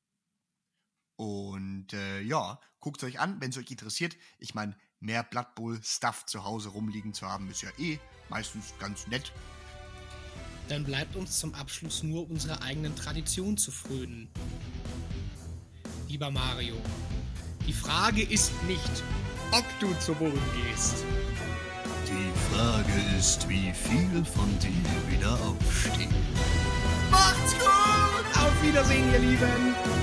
Und äh, ja, guckt es euch an, wenn es euch interessiert. Ich meine, mehr Blood Bowl Stuff zu Hause rumliegen zu haben, ist ja eh meistens ganz nett. Dann bleibt uns zum Abschluss nur unsere eigenen Traditionen zu frönen. Lieber Mario, die Frage ist nicht, ob du zur Burg gehst. Die Frage ist, wie viel von dir wieder aufstehen. Macht's gut! Auf Wiedersehen, ihr Lieben!